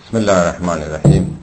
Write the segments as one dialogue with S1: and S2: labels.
S1: بسم الله الرحمن الرحیم.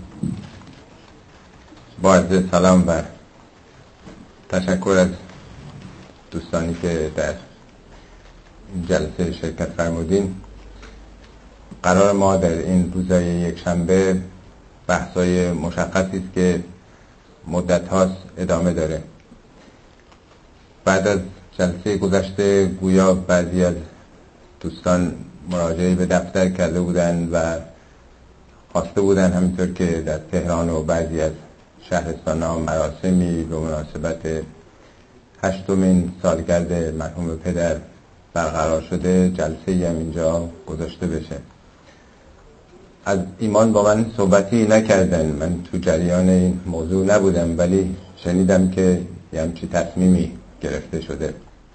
S1: با عرض سلام و تشکر از دوستانی که در این جلسه شرکت فرمودین. قرار ما در این روزهای یک شنبه بحثای مشخصی است که مدت هاست ادامه داره. بعد از جلسه گذشته گویا بعضی از دوستان مراجعه به دفتر کرده بودند و خواسته بودن همینطور که در تهران و بعضی از شهرستان‌ها مراسمی به مناسبت 8مین سالگرد مرحوم پدر برقرار شده، جلسه‌ای هم اینجا گذاشته بشه. از ایمان با من صحبتی نکردن، من تو جریان این موضوع نبودم، ولی شنیدم که یه همچی تصمیمی گرفته شده.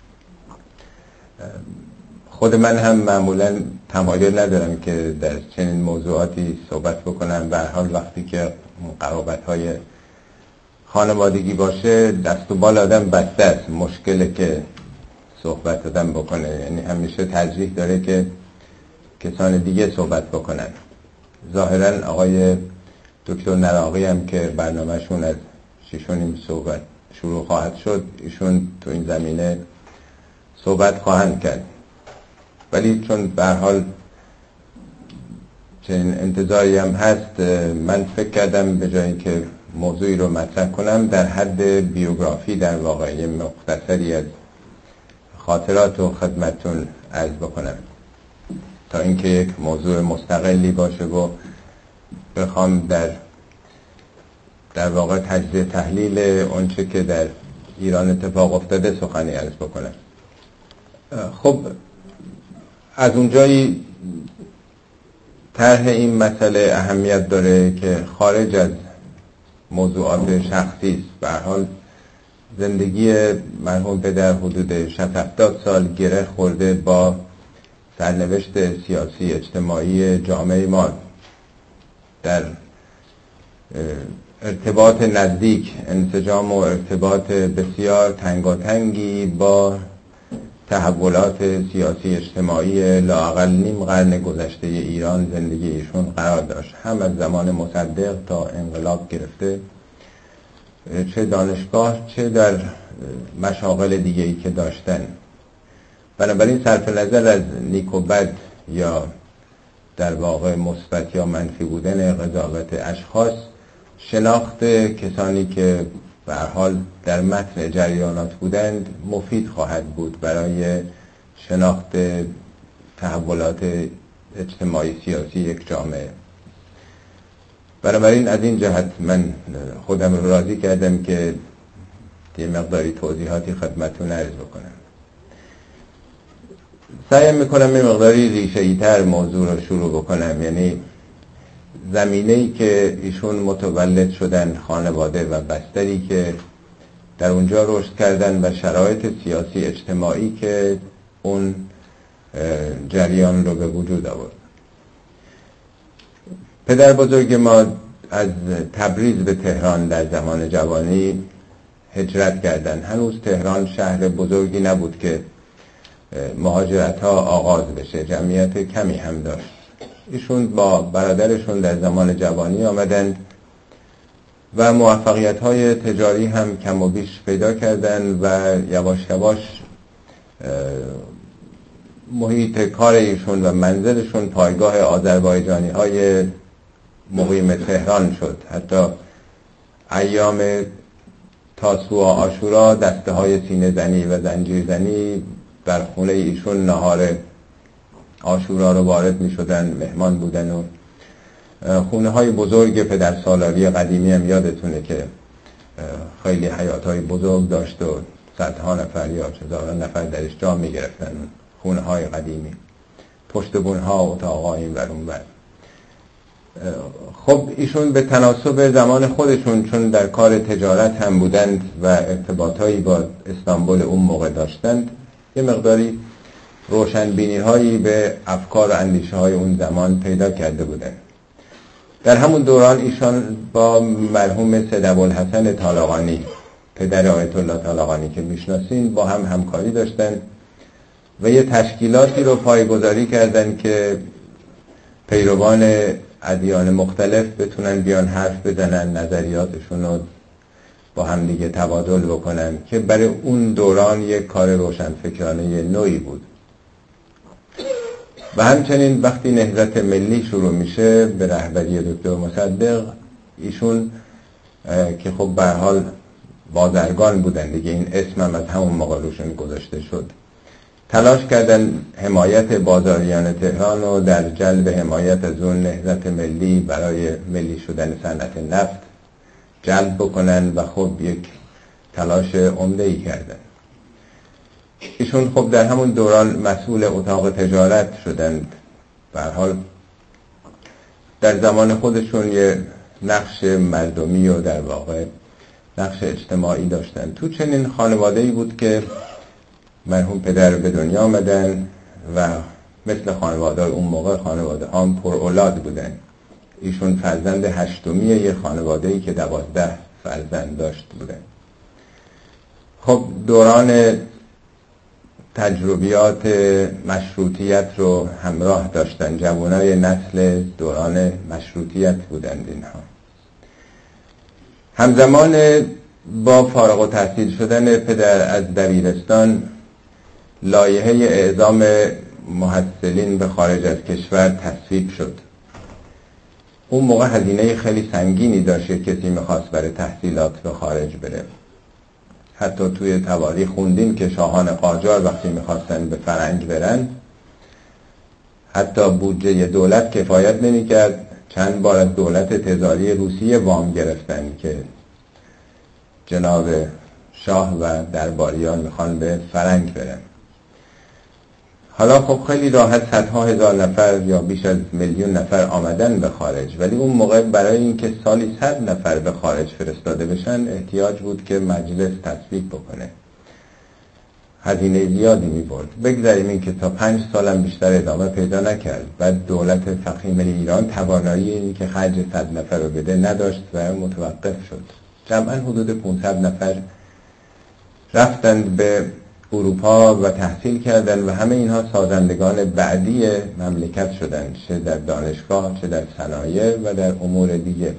S1: خود من هم معمولا تمایل ندارم که در چنین موضوعاتی صحبت بکنم. به هر حال وقتی که قرابت‌های خانوادگی باشه دست و بال آدم بسته است، مشکله که صحبت آدم بکنه، یعنی همیشه ترجیح داره که کسان دیگه صحبت بکنن. ظاهرا آقای دکتر نراقی هم که برنامهشون از 6:30 صحبت شروع خواهد شد، ایشون تو این زمینه صحبت خواهند کرد، ولی چون به هر حال چنین انتظاری هم هست، من فکر کردم به جایی که موضوعی رو مطرح کنم در حد بیوگرافی در واقع مختصری از خاطرات رو خدمتتون عرض بکنم، تا اینکه یک موضوع مستقلی باشه و بخوام در واقع تجزیه تحلیل اونچه که در ایران اتفاق افتاده سخنی عرض بکنم. خب از اونجایی طرح این مسئله اهمیت داره که خارج از موضوعات شخصی است. به هر حال زندگی مرحوم پدر حدود 60-70 سال گره خورده با سرنوشت سیاسی اجتماعی جامعه ما. در ارتباط نزدیک، انسجام و ارتباط بسیار تنگاتنگی با تحولات سیاسی اجتماعی لااقل نیم قرن گذشته ایران زندگی ایشون قرار داشت، هم از زمان مصدق تا انقلاب گرفته، چه دانشگاه چه در مشاغل دیگه‌ای که داشتن. بنابراین صرف نظر از نیک و بد یا در واقع مثبت یا منفی بودن قضاوت اشخاص، شناخت کسانی که به هر حال در متن جریانات بودند مفید خواهد بود برای شناخت تحولات اجتماعی سیاسی یک جامعه. بنابراین از این جهت من خودم رو راضی کردم که یه مقداری توضیحاتی خدمتتون عرض بکنم. سعی میکنم یه مقداری ریشه‌ای تر موضوع رو شروع بکنم، یعنی زمینه‌ای که ایشون متولد شدن، خانواده و بستری که در اونجا رشد کردن و شرایط سیاسی اجتماعی که اون جریان رو به وجود آورد. پدر بزرگ ما از تبریز به تهران در زمان جوانی هجرت کردن. هنوز تهران شهر بزرگی نبود که مهاجرت ها آغاز بشه، جمعیت کمی هم داشت. ایشون با برادرشون در زمان جوانی آمدن و موفقیت های تجاری هم کم و بیش پیدا کردن و یواش یواش محیط کار ایشون و منزلشون پایگاه آذربایجانی های مقیم تهران شد. حتی ایام تاسوعا و عاشورا دسته های سینه زنی و زنجیر زنی بر خونه ایشون نهار عاشورا رو وارد می شدن، مهمان بودن. و خونه های بزرگ پدر سالاری قدیمی هم یادتونه که خیلی حیات های بزرگ داشت و صدها نفر یا هزاران نفر درش جا می گرفتن. خونه های قدیمی، پشت بون ها، اتاق ها این ور اون ور. خب ایشون به تناسب زمان خودشون، چون در کار تجارت هم بودند و ارتباطایی با استانبول اون موقع داشتند، یه مقداری روشنبینی هایی به افکار و اندیشه های اون زمان پیدا کرده بودند. در همون دوران ایشان با مرحوم سید ابوالحسن طالقانی، پدر آیت الله طالقانی که میشناسین، با هم همکاری داشتن و یه تشکیلاتی رو پایه‌گذاری کردن که پیروان ادیان مختلف بتونن بیان حرف بزنن، نظریاتشون رو با هم دیگه تبادل بکنن، که برای اون دوران یک کار روشنفکرانه نوعی بود. و همچنین وقتی نهضت ملی شروع میشه به رهبری دکتر مصدق، ایشون که خب به هر حال بازرگان بودن دیگه، این اسم هم از همون موقع روشون گذاشته شد، تلاش کردن حمایت بازاریان تهران رو در جلب حمایت از اون نهضت ملی برای ملی شدن صنعت نفت جلب بکنن و خب یک تلاش عمده‌ای کردن. ایشون خب در همون دوران مسئول اتاق تجارت شدند. به هر حال در زمان خودشون یه نقش مردمی و در واقع نقش اجتماعی داشتن. تو چنین خانواده‌ای بود که مرحوم پدر به دنیا آمدن و مثل خانواده اون موقع خانواده هم پر اولاد بودن. ایشون فرزند هشتمی یه خانواده‌ای که 12 فرزند داشت بودن. خب دوران تجربیات مشروطیت رو همراه داشتن، جوانای نسل دوران مشروطیت بودند اینها. همزمان با فارغ التحصیل شدن پدر از دبیرستان، لایحه اعزام محصلین به خارج از کشور تصویب شد. اون موقع هزینه خیلی سنگینی داشت کسی میخواست برای تحصیلات به خارج بره. حتی توی تواریخ خوندیم که شاهان قاجار وقتی میخواستن به فرنگ برن، حتی بودجه دولت کفایت نمیکرد، چند بار از دولت تزاری روسیه وام گرفتن که جناب شاه و درباریان میخوان به فرنگ برن. حالا خب خیلی راحت صدها هزار نفر یا بیش از میلیون نفر آمدن به خارج، ولی اون موقع برای اینکه سالی 100 نفر به خارج فرستاده بشن احتیاج بود که مجلس تصویب بکنه. هزینه زیادی می‌برد. بگذاریم این که تا 5 سالم بیشتر ادامه پیدا نکرد. بعد دولت فقیه ملی ایران توانایی اینی که خرج 100 نفر رو بده نداشت و متوقف شد. جمعاً حدود 500 نفر رفتند به اروپا و تحصیل کردند و همه اینها سازندگان بعدی مملکت شدند، چه در دانشگاه، چه در صنایع و در امور دیگه.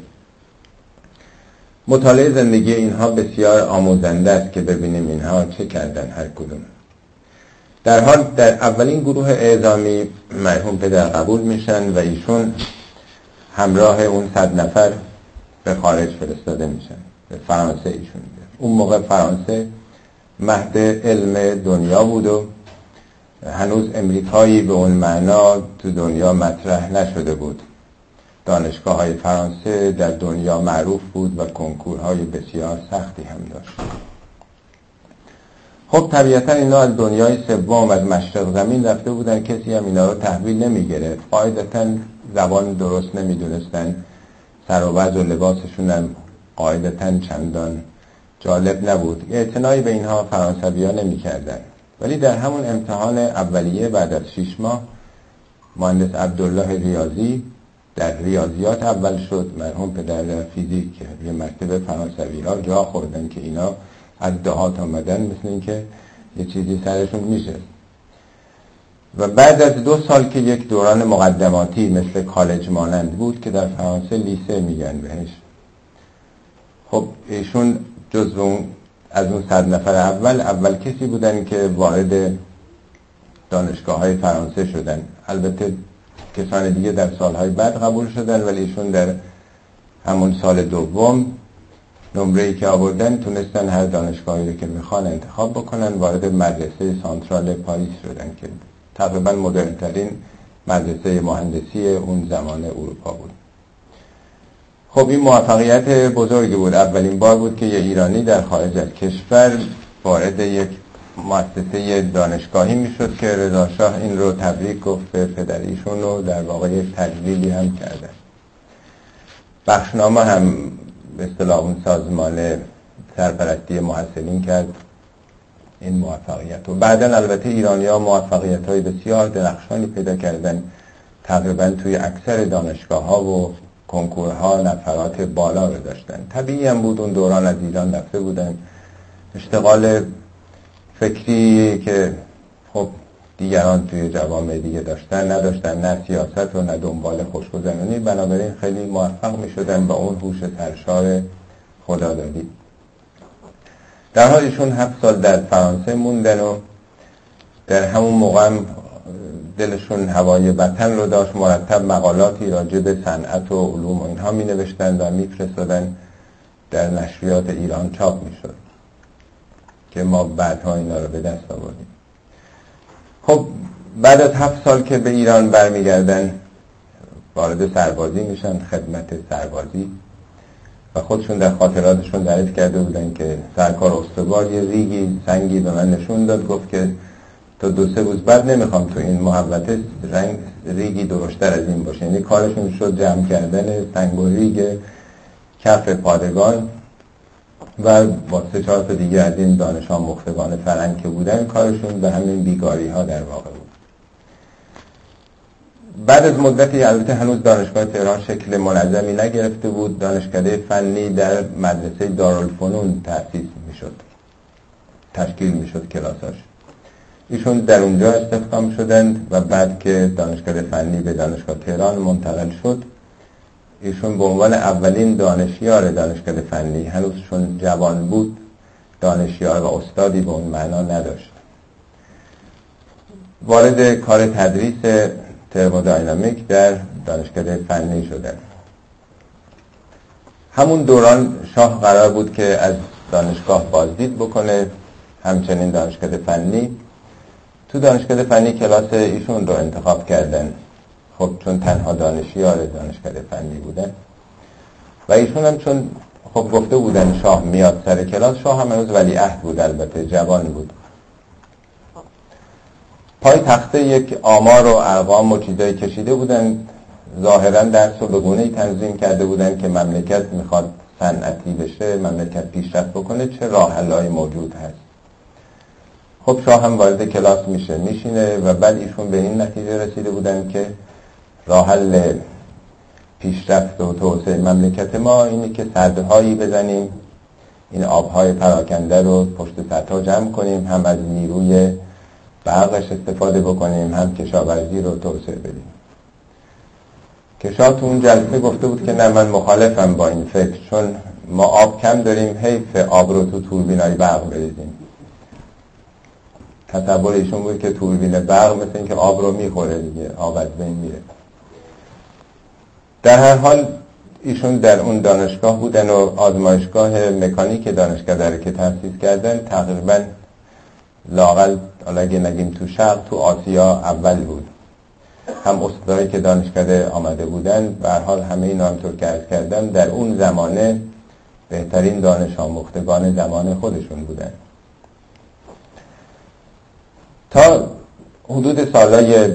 S1: مطالعه زندگی اینها بسیار آموزنده است که ببینیم اینها چه کردن هر کدوم. در حال در اولین گروه اعزامی مرحوم پدر قبول میشن و ایشون همراه اون 100 نفر به خارج فرستاده میشن، به فرانسه. ایشون اون موقع فرانسه مهد علم دنیا بود و هنوز امریکایی به اون معنا تو دنیا مطرح نشده بود. دانشگاه های فرانسه در دنیا معروف بود و کنکورهای بسیار سختی هم داشت. خب طبیعتا اینا از دنیای سوم، از مشرق زمین رفته بودن، کسی هم اینا رو تحویل نمی گرفت. قاعدتا زبان درست نمی دونستن، سر و وضع و لباسشون هم قاعدتا چندان جالب نبود. اعتنایی به اینها فرانسوی ها نمی کردن. ولی در همون امتحان اولیه بعد از 6 ماه مهندس عبدالله ریاضی در ریاضیات اول شد. مرحوم پدر در فیزیک یه مرتبه فرانسوی ها جا خوردن که اینا از دهات آمدن، مثل این که یه چیزی سرشون میشه. و بعد از 2 سال که یک دوران مقدماتی مثل کالج مانند بود که در فرانسه لیسه میگن بهش، خب ایشون جزو از اون 100 نفر اول کسی بودن که وارد دانشگاه های فرانسه شدن. البته کسان دیگه در سالهای بعد قبول شدن، ولی ایشون در همون سال دوم نمره‌ای که آوردن تونستن هر دانشگاهی رو که میخوان انتخاب بکنن. وارد مدرسه سانترال پاریس شدن که تقریبا مدرن‌ترین مدرسه مهندسی اون زمان اروپا بود. خب این موفقیت بزرگی بود. اولین بار بود که یه ایرانی در خارج از کشور وارد یک مؤسسه دانشگاهی میشد که رضا شاه این رو تبریک گفت به پدر ایشون و در واقع یک تجلیلی هم کردن. بخشنامه هم به اصطلاح اون سازمان سرپرستی محصلین کرد این موفقیت. و بعداً البته ایرانی‌ها موفقیت‌های بسیار درخشانی پیدا کردن. تقریباً توی اکثر دانشگاه‌ها و کنکورها نفرات بالا رو داشتن. طبیعی هم بود اون دوران از ایران رفته بودن. اشتغال فکری که خب دیگران توی جوامع دیگه نداشتن، نه سیاست و نه دنبال خوشگذرانی، بنابراین خیلی موفق می شدن با اون هوش سرشار خدادادی. در حال ایشون 7 سال در فرانسه موندن و در همون موقع هم دلشون هوای وطن رو داشت. مرتب مقالاتی راجع به صنعت و علوم و اینها می نوشتن و می فرستادن، در نشریات ایران چاپ می شد که ما بعدها اینا رو به دست آوردیم. خب بعد از 7 سال که به ایران برمیگردن وارد سربازی میشن، خدمت سربازی، و خودشون در خاطراتشون تعریف کرده بودن که سرکار استوار یه ریگی سنگی به من نشون داد، گفت که تا 2-3 روز بعد نمیخوام تو این محوطه ریگی درشتر از این باشه. یعنی کارشون شد جمع کردن سنگ و ریگ کف پادگان و با 3-4 تا دیگه از این دانشان مختگان فرنگ که بودن، کارشون به همین بیگاری ها در واقع بود. بعد از مدتی، البته هنوز دانشگاه تهران شکل منظمی نگرفته بود، دانشکده فنی در مدرسه دارالفنون تأسیس میشد، تشکیل میشد کلاساش. ایشون در اونجا استخدام شدند و بعد که دانشکده فنی به دانشگاه تهران منتقل شد، ایشون به عنوان اولین دانشیار دانشکده فنی، هنوز چون جوان بود، دانشیار و استادی به اون معنا نداشت، وارد کار تدریس ترمودینامیک در دانشکده فنی شدن. همون دوران شاه قرار بود که از دانشگاه بازدید بکنه، همچنین دانشکده فنی. تو دانشکده فنی کلاس ایشون رو انتخاب کردن، خب چون تنها دانشیار دانشکده فنی بودن و ایشون هم چون خب گفته بودن شاه میاد سر کلاس. شاه هم هنوز ولیعهد بود، البته جوان بود. پای تخته یک آمار و ارقام و چیزایی کشیده بودن، ظاهرا درس رو به گونه‌ای تنظیم کرده بودن که مملکت میخواد صنعتی بشه، مملکت پیشرفت بکنه، چه راه حل‌هایی موجود هست. خب شاه هم وارد کلاس میشینه و بعد ایشون به این نتیجه رسیده بودن که راه حل پیشرفت و توسعه مملکت ما اینه که سدهایی بزنیم، این آبهای پراکنده رو پشت سدها جمع کنیم، هم از نیروی برقش استفاده بکنیم، هم کشاورزی رو توسعه بدیم. که شاه تو اون جلسه گفته بود که نه، من مخالفم با این فکر، چون ما آب کم داریم، حیف آب رو تو توربینای برق بریزیم. تصور ایشون بود که توربین برق مثل این که آب رو میخوره دیگه، آب از بین میره. در هر حال ایشون در اون دانشگاه بودن و آزمایشگاه مکانیک دانشکده رو که تأسیس کردن، تقریبا لااقل اگه نگیم تو شرق، تو آسیا اول بود. هم استادایی که دانشکده آمده بودن، به هر حال همه اینا همطور که عرض کردم در اون زمانه بهترین دانش آموختگان زمان خودشون بودن. تا حدود سالهای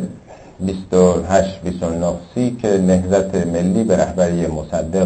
S1: 28-29 که نهضت ملی به رهبری مصدق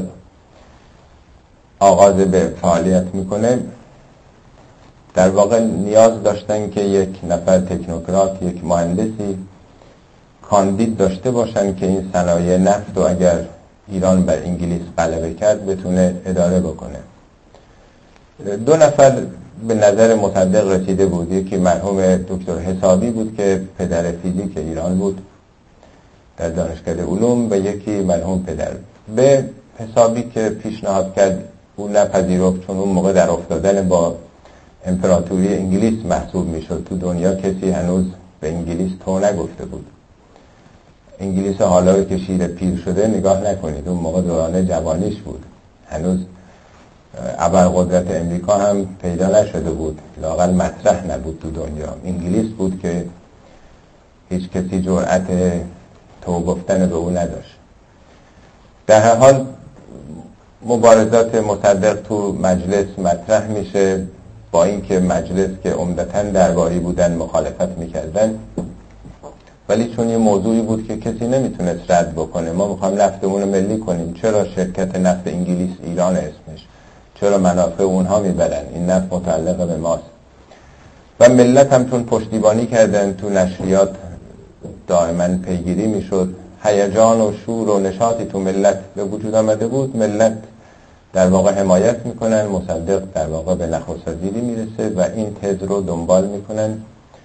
S1: آغاز به فعالیت میکنه، در واقع نیاز داشتن که یک نفر تکنوکرات، یک مهندسی کاندید داشته باشن که این صنایع نفت و اگر ایران بر انگلیس غلبه کرد بتونه اداره بکنه. 2 نفر به نظر مصدق رسیده بود. یکی مرحوم دکتر حسابی بود که پدر فیزیک ایران بود در دانشکده علوم، و یکی مرحوم پدر. به حسابی که پیشنهاد کرد او نپذیرفت، چون اون موقع در افتادن با امپراتوری انگلیس محسوب میشد. تو دنیا کسی هنوز به انگلیس تو نگفته بود. انگلیس حالا که شیر پیر شده نگاه نکنید، اون موقع دوران جوانیش بود، هنوز ابرقدرت امریکا هم پیدا نشده بود، لااقل مطرح نبود تو دنیا. انگلیس بود که هیچ کسی جرأت تو گفتن به او نداشت. در هر حال مبارزات مصدق تو مجلس مطرح میشه، با اینکه مجلس که عمدتاً درباری بودن مخالفت میکردن، ولی چون یه موضوعی بود که کسی نمیتونست رد بکنه، ما میخوایم نفتمون رو ملی کنیم، چرا شرکت نفت انگلیس ایران اسمش، چرا منافع اونها میبرن، این نفت متعلق به ماست. و ملت هم چون پشتیبانی کردن، تو نشریات دائما پیگیری میشد، هیجان و شور و نشاطی تو ملت به وجود آمده بود. ملت در واقع حمایت میکنن، مصدق در واقع به نخست وزیری میرسه و این تز رو دنبال میکنن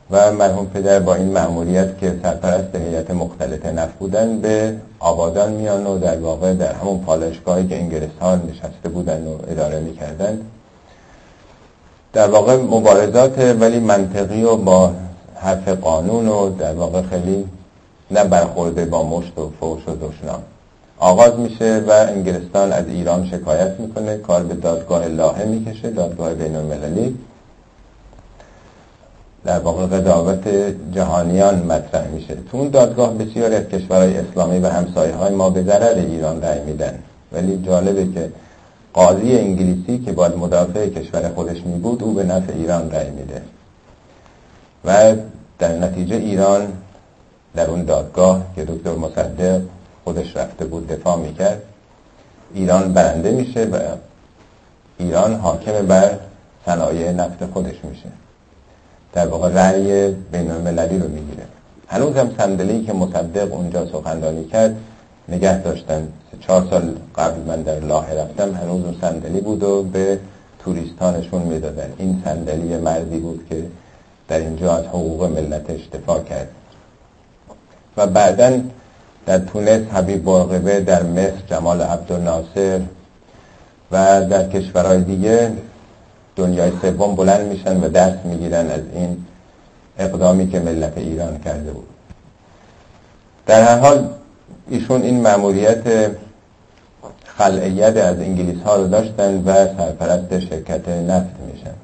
S1: و مرحوم پدر با این مأموریت که سرپرست هیئت مختلط نفت بودن به آبادان میان و در واقع در همون پالایشگاهی که انگلستان نشسته بودن و اداره میکردن در واقع مبارزات ولی منطقی و با حرف قانون و در واقع خیلی نه برخورده با مشت و فوش و دشنام آغاز میشه و انگلستان از ایران شکایت میکنه، کار به دادگاه لاهه میکشه، دادگاه بین المللی. در واقع قضاوت جهانیان مطرح میشه. تو اون دادگاه بسیاری از کشورهای اسلامی و همسایه‌های ما به ضرر ایران رأی میدن، ولی جالبه که قاضی انگلیسی که باید مدافع کشور خودش میبود او به نفع ایران رأی میده و در نتیجه ایران در اون دادگاه که دکتر مصدق خودش رفته بود دفاع میکرد، ایران برنده میشه و ایران حاکم بر صنایع نفت خودش میشه، در واقع رأی بین المللی رو میگیره. هنوز هم صندلی که مصدق اونجا سخنرانی کرد نگه داشتن. 4 سال قبل من در لاهه رفتم، هنوز اون صندلی بود و به توریستانشون میدادن. این صندلی مردی بود که در اینجا از حقوق ملتش دفاع کرد. و بعداً در تونس حبیب بورقیبه، در مصر جمال عبدالناصر و در کشورهای دیگه دنیای سوم بلند میشن و دست میگیرن از این اقدامی که ملت ایران کرده بود. در هر حال ایشون این مأموریت خلع ید از انگلیس ها رو داشتن و سرپرست شرکت نفت میشن.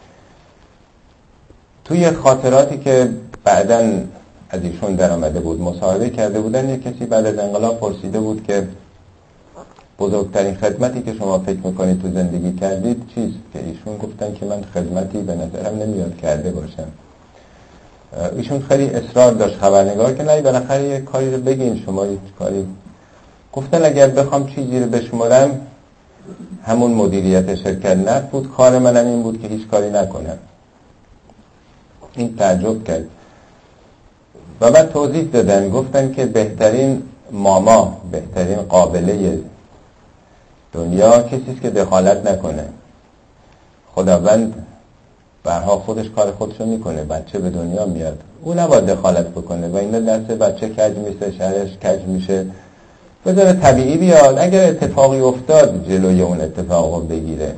S1: توی خاطراتی که بعداً از ایشون در آمده بود مصاحبه کرده بودن، یک کسی بعد از انقلاب پرسیده بود که بزرگترین خدمتی که شما فکر میکنید تو زندگی کردید چیست؟ که ایشون گفتن که من خدمتی به نظرم نمیاد کرده باشم. ایشون خیلی اصرار داشت خبرنگار که نه بالاخره یک کاری رو بگین، شما یک کاری. گفتن اگر بخوام چیزی رو بشمرم همون مدیریت شرکت نفت بود، کار منم این بود که هیچ کاری نکنم. این تعجب کرد و بعد توضیح دادن، گفتن که بهترین ماما، بهترین قابله دنیا کسی است که دخالت نکنه. خداوند برها خودش کار خودشو میکنه، بچه به دنیا میاد، او نباید دخالت بکنه و اینا دست بچه کج میشه، شرش کج میشه، بذاره طبیعی بیاد. اگر اتفاقی افتاد جلوی اون اتفاق رو بگیره،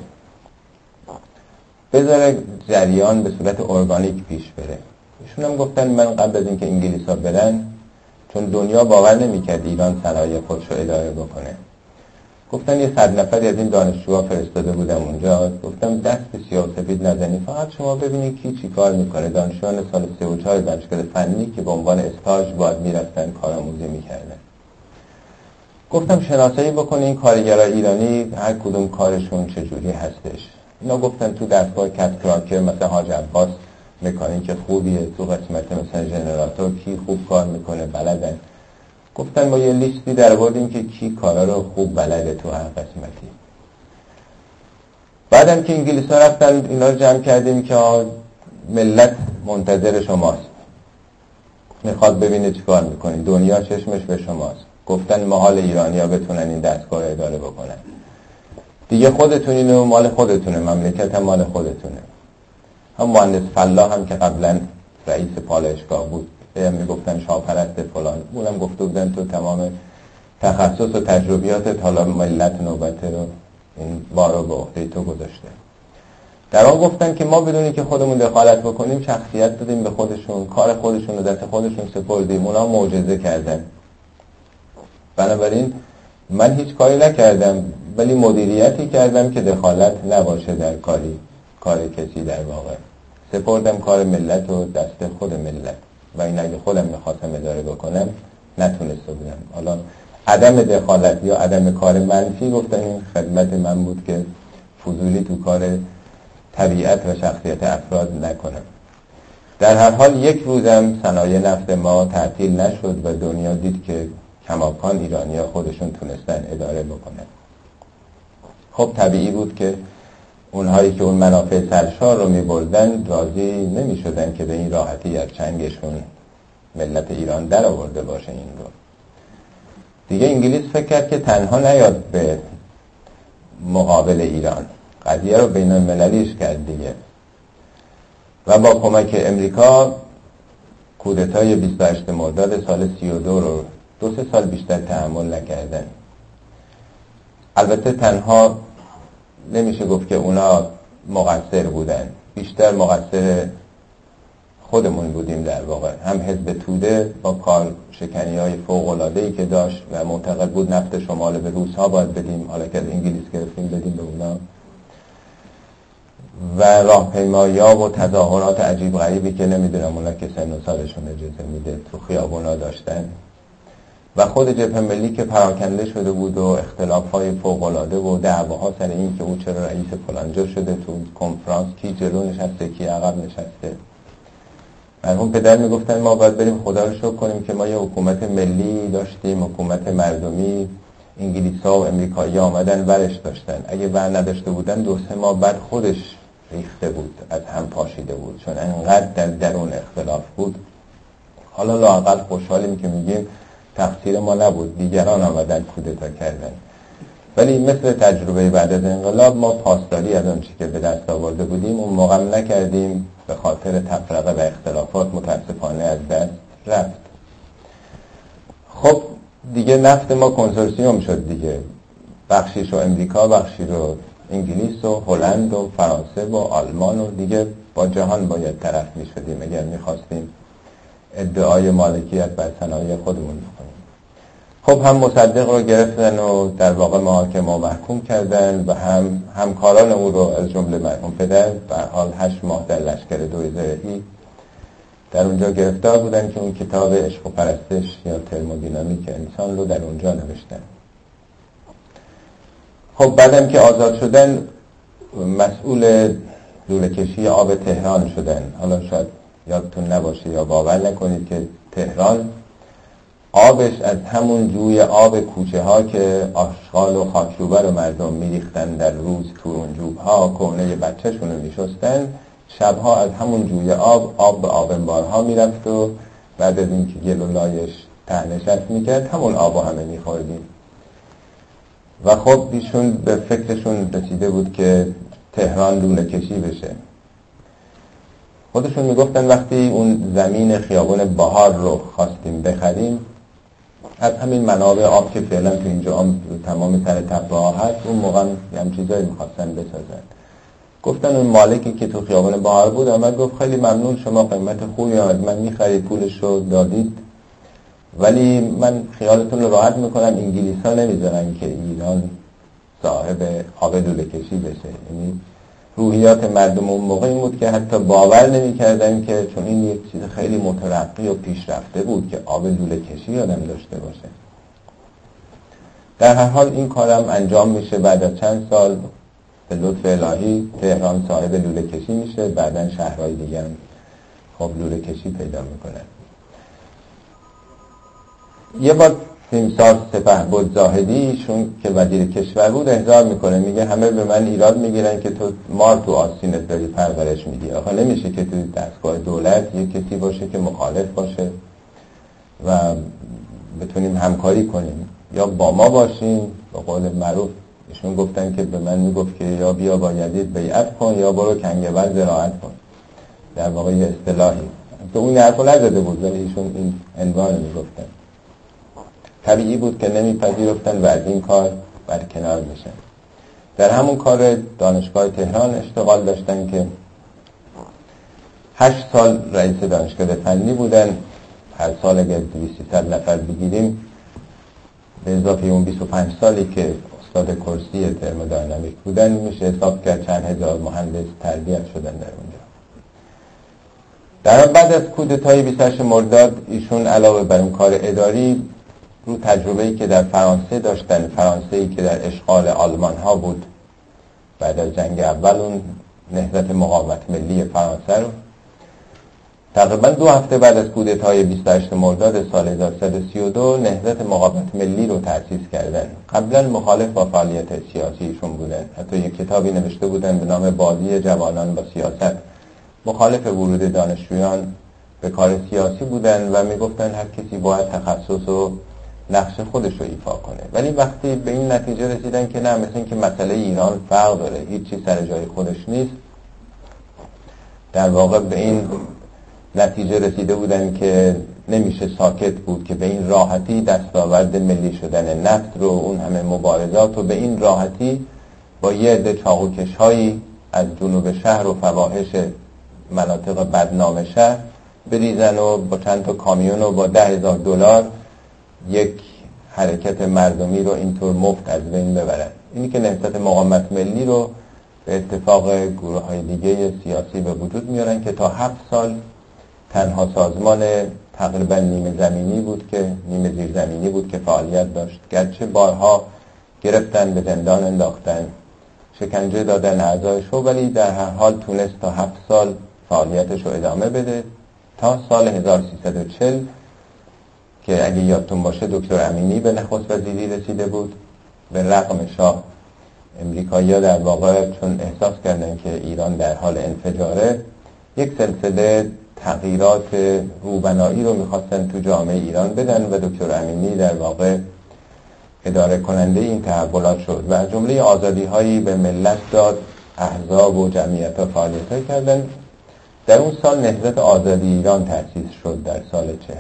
S1: بذاره جریان به صورت ارگانیک پیش بره. ایشون هم گفتن من قبل از اینکه انگلیس ها برن، چون دنیا باور نمیکرد ایران صنایع خودش رو اداره بکنه، گفتن یه 100 نفری از این دانشجوها فرستاده بودم اونجا، گفتم دست به سیاه سفید نزنید، فقط شما ببینید کی چی کار میکنه. دانشجویان سال 3 و 4 دانشگاه فنی که به عنوان استاژ باید میرفتن کارآموزی میکردن. گفتم شناسایی بکنین کارگرای ایرانی هر کدوم کارشون چجوری هستش. اینا گفتن تو دستگاه کت کراکر مثلا حاج عباس مکانیک خوبیه، تو قسمت مثلا ژنراتور کی خوب کار میکنه بلدن. گفتن ما یه لیستی در آوردیم که کی کارا رو خوب بلده تو هر قسمتی. بعدم که انگلیس‌ها رفتن اینا رو جمع کردیم که ملت منتظر شماست، میخواد ببینه چی کار میکنین، دنیا چشمش به شماست. گفتن محال ایرانی‌ها بتونن این دستگاه رو اداره بکنن دیگه، خودتونین و مال خودتونه، مملکت هم مال خودتونه. هم مهندس فلاح هم که قبلا رئیس پالایشگاه بود بهم میگفتن شاپرست فلان، اونم گفته بودن تو تمام تخصص و تجربیاتت، حالا ملت نوبت رو این بارو به عهده تو گذاشته. در آن گفتن که ما بدونی که خودمون دخالت بکنیم شخصیت دادیم به خودشون، کار خودشون رو دست خودشون سپردیم، اونا معجزه کردن. بنابراین من هیچ کاری نکردم، ولی مدیریتی کردم که دخالت نباشه در کار کسی. در واقع سپردم کار ملت و دست خود ملت و این اگه خودم میخواستم اداره بکنم نتونسته بودم. حالا عدم دخالت یا عدم کار منفی گفتن این خدمت من بود که فضولی تو کار طبیعت و شخصیت افراد نکنم. در هر حال یک روزم صنایع نفت ما تعطیل نشد و دنیا دید که کماکان ایرانی‌ها خودشون تونستن اداره بکنن. خب طبیعی بود که اونهایی که اون منافع سرشار رو می‌بردن راضی نمی‌شدن که به این راحتی از چنگشون ملت ایران در آورده باشه. این رو دیگه انگلیس فکر کرد که تنها نیاد به مقابل ایران، قضیه رو بین المللیش کرد دیگه و با کمک امریکا کودتای 28 مرداد سال 32 رو 2-3 سال بیشتر تحمل نکردن. البته تنها نمیشه گفت که اونا مقصر بودن، بیشتر مقصر خودمون بودیم در واقع. هم حزب توده با کار شکنی‌های فوق‌العاده‌ای که داشت و معتقد بود نفت شمال به روس‌ها باید بدیم، حالا که از انگلیس گرفتیم بدیم به اونا، و راهپیمایی‌ها و تظاهرات عجیب غریبی که نمیدونم اونا که سن و سالشون اجازه میده تو خیابونا داشتن، و خود جبهه ملی که پراکنده شده بود و اختلاف‌های فوق‌العاده و دعواها سر این که او چرا رئیس فلانجا شده، تو کنفرانس کی جلو نشسته کی عقب نشسته. مرحوم پدر میگفتن ما باید بریم خدا رو شکر کنیم که ما یه حکومت ملی داشتیم، حکومت مردمی. انگلیس‌ها و امریکایی‌ها آمدن ورش داشتن، اگه ور نداشته بودن 2-3 ماه بعد خودش ریخته بود، از هم پاشیده بود، چون انقدر در درون اختلاف بود. حالا لااقل خوشحالیم که میگیم تقصیر ما نبود، دیگران آمدن کودتا کردن. ولی مثل تجربه بعد از انقلاب ما پاسداری از آنچه که به دست آورده بودیم اون موقع نکردیم، به خاطر تفرقه و اختلافات متاسفانه از دست رفت. خب دیگه نفت ما کنسورسیوم شد دیگه، بخشیش رو امریکا، بخشی رو انگلیس و هلند و فرانسه و آلمان، و دیگه با جهان باید طرف می شدیم اگر می خواستیم ادعای مالکیت بر صنایع خودمون بکنیم. خب هم مصدق رو گرفتن و در واقع محاکمه محکوم کردن و هم همکاران او رو از جمله مرحوم پدر به حال 8 ماه در لشکر دوی زرهی در اونجا گرفتار بودن که اون کتاب عشق و پرستش یا ترمودینامیک انسان رو در اونجا نوشتن. خب بعدم که آزاد شدن مسئول لوله‌کشی آب تهران شدن. حالا شاید یادتون نباشه یا باور نکنید که تهران آبش از همون جوی آب کوچه ها که آشغال و خاکروبه رو مردم میریختن در روز تورونجوب ها، کهنه بچه‌شون رو میشستن، شبها از همون جوی آب به آب انبارها میرفت و بعد از اینکه گل و لایش ته نشست میکرد همون آب همه میخوردیم. و خب ایشون به فکرشون رسیده بود که تهران لوله کشی بشه. خودشون میگفتن وقتی اون زمین خیابان بهار رو خواستیم بخریم، از همین منابع آب که فعلا تو اینجا تمام سر تپه ها هست، اون موقع هم چیزایی میخواستن بسازن. گفتن اون مالکی که تو خیابان بهار بود آمد گفت خیلی ممنون، شما قیمت خوبی آمد من میخرید، پولش رو دادید، ولی من خیالتون رو راحت میکنم انگلیس ها نمیذارن که ایران صاحب آب لوله کشی بشه. یعنی روحیات مردم اون موقع این بود که حتی باور نمی‌کردن که چون این یک چیز خیلی مترقی و پیشرفته بود که آب لوله کشی آدم داشته باشه. در هر حال این کارم انجام میشه. بعد از چند سال به لطف الهی تهران صاحب لوله کشی میشه، بعدن شهرهای دیگه هم خب لوله کشی پیدا میکنن. یه بار تیمسار سپهبد زاهدی شون که وزیر کشور بود احضار میکنه، میگه همه به من ایراد میگیرن که تو مار تو آستینت داری پرورش میدی. آخه نمیشه که تو دستگاه دولت یه کسی باشه که مخالف باشه و بتونیم همکاری کنیم، یا با ما باشیم. به قول معروف ایشون گفتن که به من میگفت که یا بیا با یزید بیعت کن یا برو کنگبر زراعت کن، در واقع یه اصطلاحی تو اون حرفو نزده بود ولی ایشون این عنوان میگفتن. طبیعی بود که نمیپذیرفتن و از این کار برکنار بشن. در همون کار دانشگاه تهران اشتغال داشتن که 8 سال رئیس دانشگاه فنی بودن. هر سال اگر 200-300 نفر بگیریم به اضافه اون 25 سالی که استاد کرسی ترمودینامیک بودن میشه حساب کرد چند هزار مهندس تربیت شدن در اونجا. در بعد از کودتای 28 مرداد ایشون علاوه بر اون کار اداری رو تجربه‌ای که در فرانسه داشتن، فرانسه‌ای که در اشغال آلمان ها بود بعد از جنگ اول، اون نهضت مقاومت ملی فرانسه رو تقریبا 2 هفته بعد از کودتای 28 مرداد سال 1332 نهضت مقاومت ملی رو تأسیس کردن. قبلا مخالف با فعالیت سیاسیشون بودن، حتی یک کتابی نوشته بودن به نام بازی جوانان با سیاست. مخالف ورود دانشجویان به کار سیاسی بودن و میگفتن هر کسی باید تخصص و نقش خودش رو ایفا کنه. ولی وقتی به این نتیجه رسیدن که نه، مثل این که مسئله ایران فرق داره، هیچ چیز سر جای خودش نیست، در واقع به این نتیجه رسیده بودن که نمیشه ساکت بود، که به این راحتی دستاورد ملی شدن نفت رو، اون همه مبارزات رو به این راحتی با یه عده چاقوکش هایی از جنوب شهر و فواحش مناطق بدنام شهر بریزن و با چند تا کامیون و با $10,000 یک حرکت مردمی رو اینطور مفت از بین ببرن. اینی که نهضت مقاومت ملی رو به اتفاق گروه های دیگه سیاسی به وجود میارن که تا 7 سال تنها سازمان تقریبا نیمه زمینی بود که نیمه زیرزمینی بود که فعالیت داشت، گرچه بارها گرفتن، به زندان انداختن، شکنجه دادن اعضایشو، ولی در هر حال تونست تا 7 سال فعالیتش رو ادامه بده تا سال 1340 که اگه یادتون باشه دکتر امینی به نخست وزیری رسیده بود. به رغم شاه، امریکایی‌ها در واقع چون احساس کردن که ایران در حال انفجاره، یک سلسله تغییرات روبنایی رو میخواستن تو جامعه ایران بدن و دکتر امینی در واقع اداره کننده این تحولات شد و از جمله آزادی هایی به ملت داد، احزاب و جمعیت ها فعالیت های کردن. در اون سال نهضت آزادی ایران تأسیس شد در سال 40.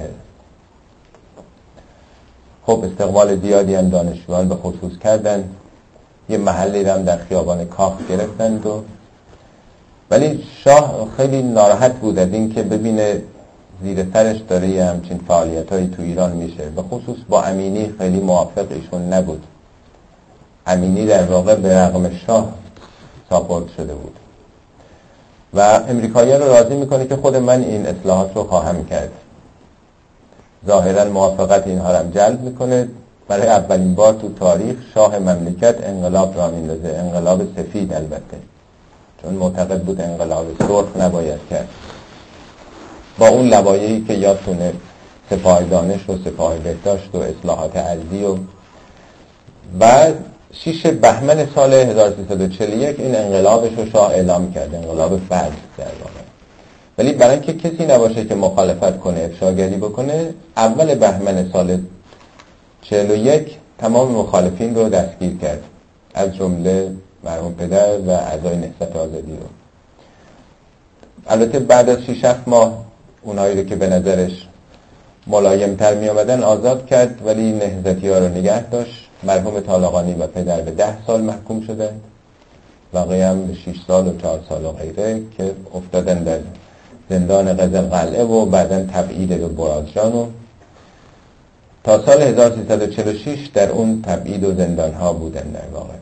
S1: خب استقبال زیادی هم دانشجویان به خصوص کردن، یه محلی هم در خیابان کاخ گرفتند ولی شاه خیلی ناراحت بود از این که ببینه زیر سرش داره یه همچین فعالیت هایی تو ایران میشه. به خصوص با امینی خیلی موافق ایشون نبود. امینی در واقع به رغم شاه ساپورت شده بود و امریکایی‌ها رو راضی میکنه که خود من این اصلاحات رو خواهم کرد. ظاهرا موافقت اینها رو هم جلب میکنه. برای اولین بار تو تاریخ شاه مملکت انقلاب را میندازه، انقلاب سفید البته، چون معتقد بود انقلاب سرخ نباید کرد، با اون لوایحی که یادتونه سپاه دانش و سپاه بهداشت و اصلاحات ارضی و بعد 6 بهمن سال 1341 این انقلابش رو شاه اعلام کرد، انقلاب فرد در واقع. ولی برای اینکه کسی نباشه که مخالفت کنه، افشاگری بکنه، اول بهمن سال 41 تمام مخالفین رو دستگیر کرد، از جمله مرحوم پدر و اعضای نهضت آزادی رو. البته بعد از 6-7 ماه اونایی رو که به نظرش ملایم‌تر می آمدن آزاد کرد، ولی نهضتی ها رو نگه داشت. مرحوم طالقانی و پدر به 10 سال محکوم شدند، بقیه هم به 6 سال و 4 سال و غیره که افتادن در زندان قزلقلعه و بعداً تبعید به برادجان و تا سال 1346 در اون تبعید و زندان ها بودن در واقع.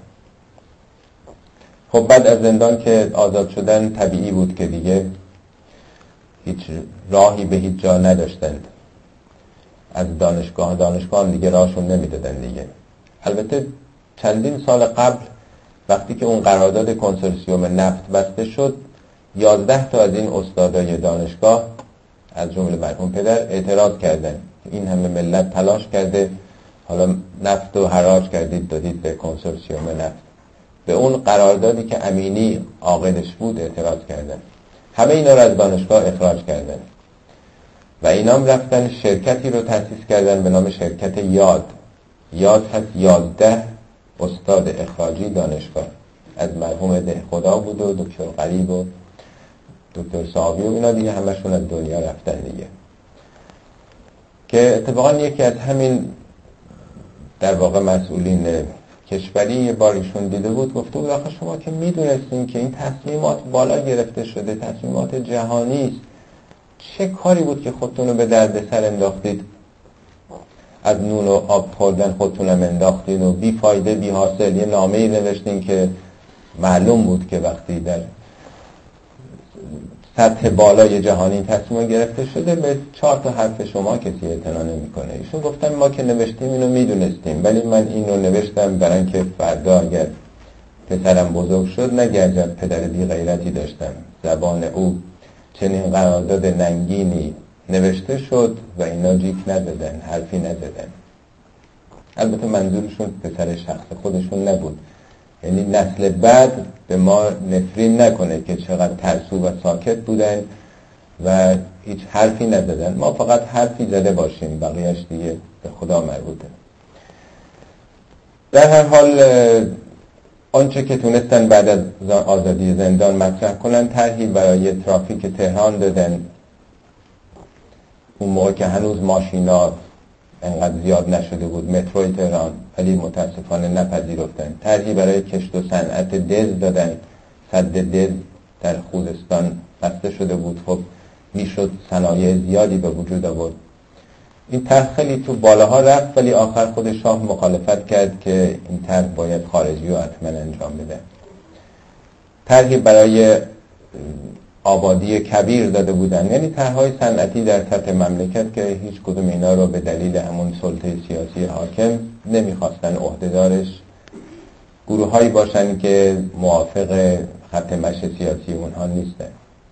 S1: خب بعد از زندان که آزاد شدن طبیعی بود که دیگه هیچ راهی به هیچ جا نداشتند. از دانشگاه هم دیگه راهشون نمیدادن دیگه. البته چندین سال قبل وقتی که اون قرارداد کنسورسیوم نفت بسته شد، 11 تا از این استادای دانشگاه از جمله مرحوم پدر اعتراض کردن. این همه ملت تلاش کرده، حالا نفت رو حراج کردید دادید به کنسورسیوم نفت. به اون قراردادی که امینی عاقدش بود اعتراض کردن. همه اینا رو از دانشگاه اخراج کردن و اینا هم رفتن شرکتی رو تأسیس کردن به نام شرکت یاد. یاد هست 11 استاد اخراجی دانشگاه، از مرحوم ده خدا بود و دکتر قریب و دکتر صاحبی و اینا دیگه همشون از دنیا رفتن دیگه. که اتفاقا یکی از همین در واقع مسئولین کشوری یه بار ایشون دیده بود، گفته بود آخه شما که میدونستین که این تصمیمات بالا گرفته شده، تصمیمات جهانی است، چه کاری بود که خودتون رو به درد سر انداختید، از نون و آب خوردن خودتون هم انداختین و بی فایده بی حاصل یه نامه‌ای نوشتین که معلوم بود که وقتی در سطح بالای جهانی تصمیم گرفته شده به 4 تا حرف شما کسی اعتنا نمی‌کنه. ایشون گفتن ما که نوشتیم اینو میدونستیم، ولی من اینو نوشتم برای اینکه فردا اگر پسرم بزرگ شد نگردم پدر بی غیرتی داشتم. زبان او چنین قرارداد ننگینی نوشته شد و اینا جیک نزدن، حرفی نزدن. البته منظورشون پسر شخص خودشون نبود، یعنی نسل بعد به ما نفرین نکنه که چقدر ترسو و ساکت بودن و هیچ حرفی نزدن. ما فقط حرفی زده باشیم، بقیهش دیگه به خدا مربوطه. در هر حال آنچه که تونستن بعد از آزادی زندان مطرح کنن، طرحی برای ترافیک تهران دادن اون موقع که هنوز ماشینا انقدر زیاد نشده بود، متروی تهران، ولی متاسفانه نپذیرفتن. طرحی برای کشت و صنعت دز دادن. سد دز در خوزستان بسته شده بود، خب میشد صنایع زیادی به وجود آورد. این طرح خیلی تو بالاها رفت، ولی آخر خود شاه مخالفت کرد که این طرح باید خارجی و حتما انجام بده. طرحی برای آبادی کبیر داده بودن، یعنی طرح‌های صنعتی در سطح مملکت که هیچ کدوم اینا رو به دلیل همون سلطه سیاسی حاکم نمیخواستن عهدهدارش گروه‌هایی باشن که موافق خط مشی سیاسی اونها نیستن.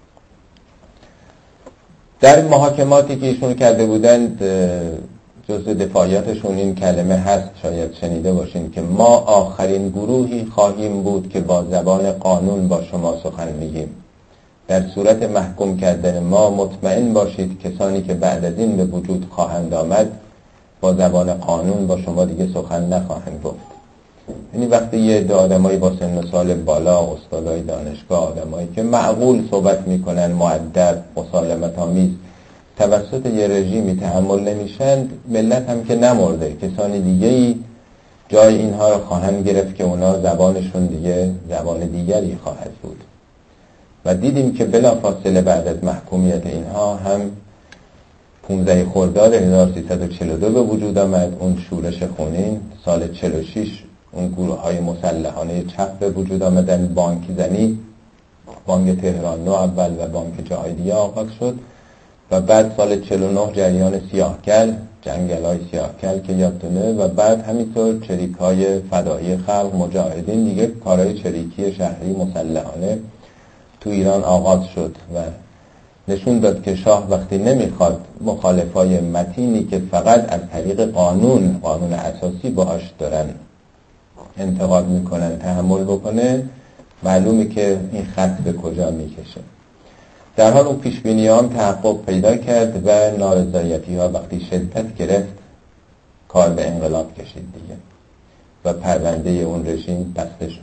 S1: در محاکماتی که ایشون کرده بودند جزء دفاعیاتشون این کلمه هست، شاید شنیده باشین، که ما آخرین گروهی خواهیم بود که با زبان قانون با شما سخن میگیم. در صورت محکوم کردن ما مطمئن باشید کسانی که بعد از این به وجود خواهند آمد با زبان قانون با شما دیگه سخن نخواهند گفت. یعنی وقتی یه عده آدمایی با سن و سال بالا، استادای دانشگاه، آدمایی که معقول صحبت میکنن، مؤدب، مسالمت آمیز، توسط یه رژیمی تحمل نمیشن، ملت هم که نمرده، کسانی دیگه‌ای جای اینها رو خواهند گرفت که اونا زبانشون دیگه زبان دیگری خواهد بود. و دیدیم که بلافاصله بعد از محکومیت اینها هم 15 خرداد 1342 به وجود آمد، اون شورش خونین. سال 46 اون گروه‌های مسلحانه چپ به وجود آمدن، بانک زنی، بانک تهران نو اول و بانک جاهای دیگه آغاز شد و بعد سال 49 جریان سیاهکل، جنگل‌های سیاهکل که یادتونه، و بعد همینطور چریک‌های فدایی خلق، مجاهدین دیگه، کارهای چریکی شهری مسلحانه تو ایران آغاز شد و نشون داد که شاه وقتی نمیخواد مخالفای متینی که فقط از طریق قانون اساسی باهاش دارن انتقاد میکنن تحمل بکنه، معلومه که این خط به کجا میکشه. در حال اون پیشبینی هم تحقق پیدا کرد و نارضایتی ها وقتی شدت گرفت کار به انقلاب کشید دیگه و پرونده اون رژیم بسته شد.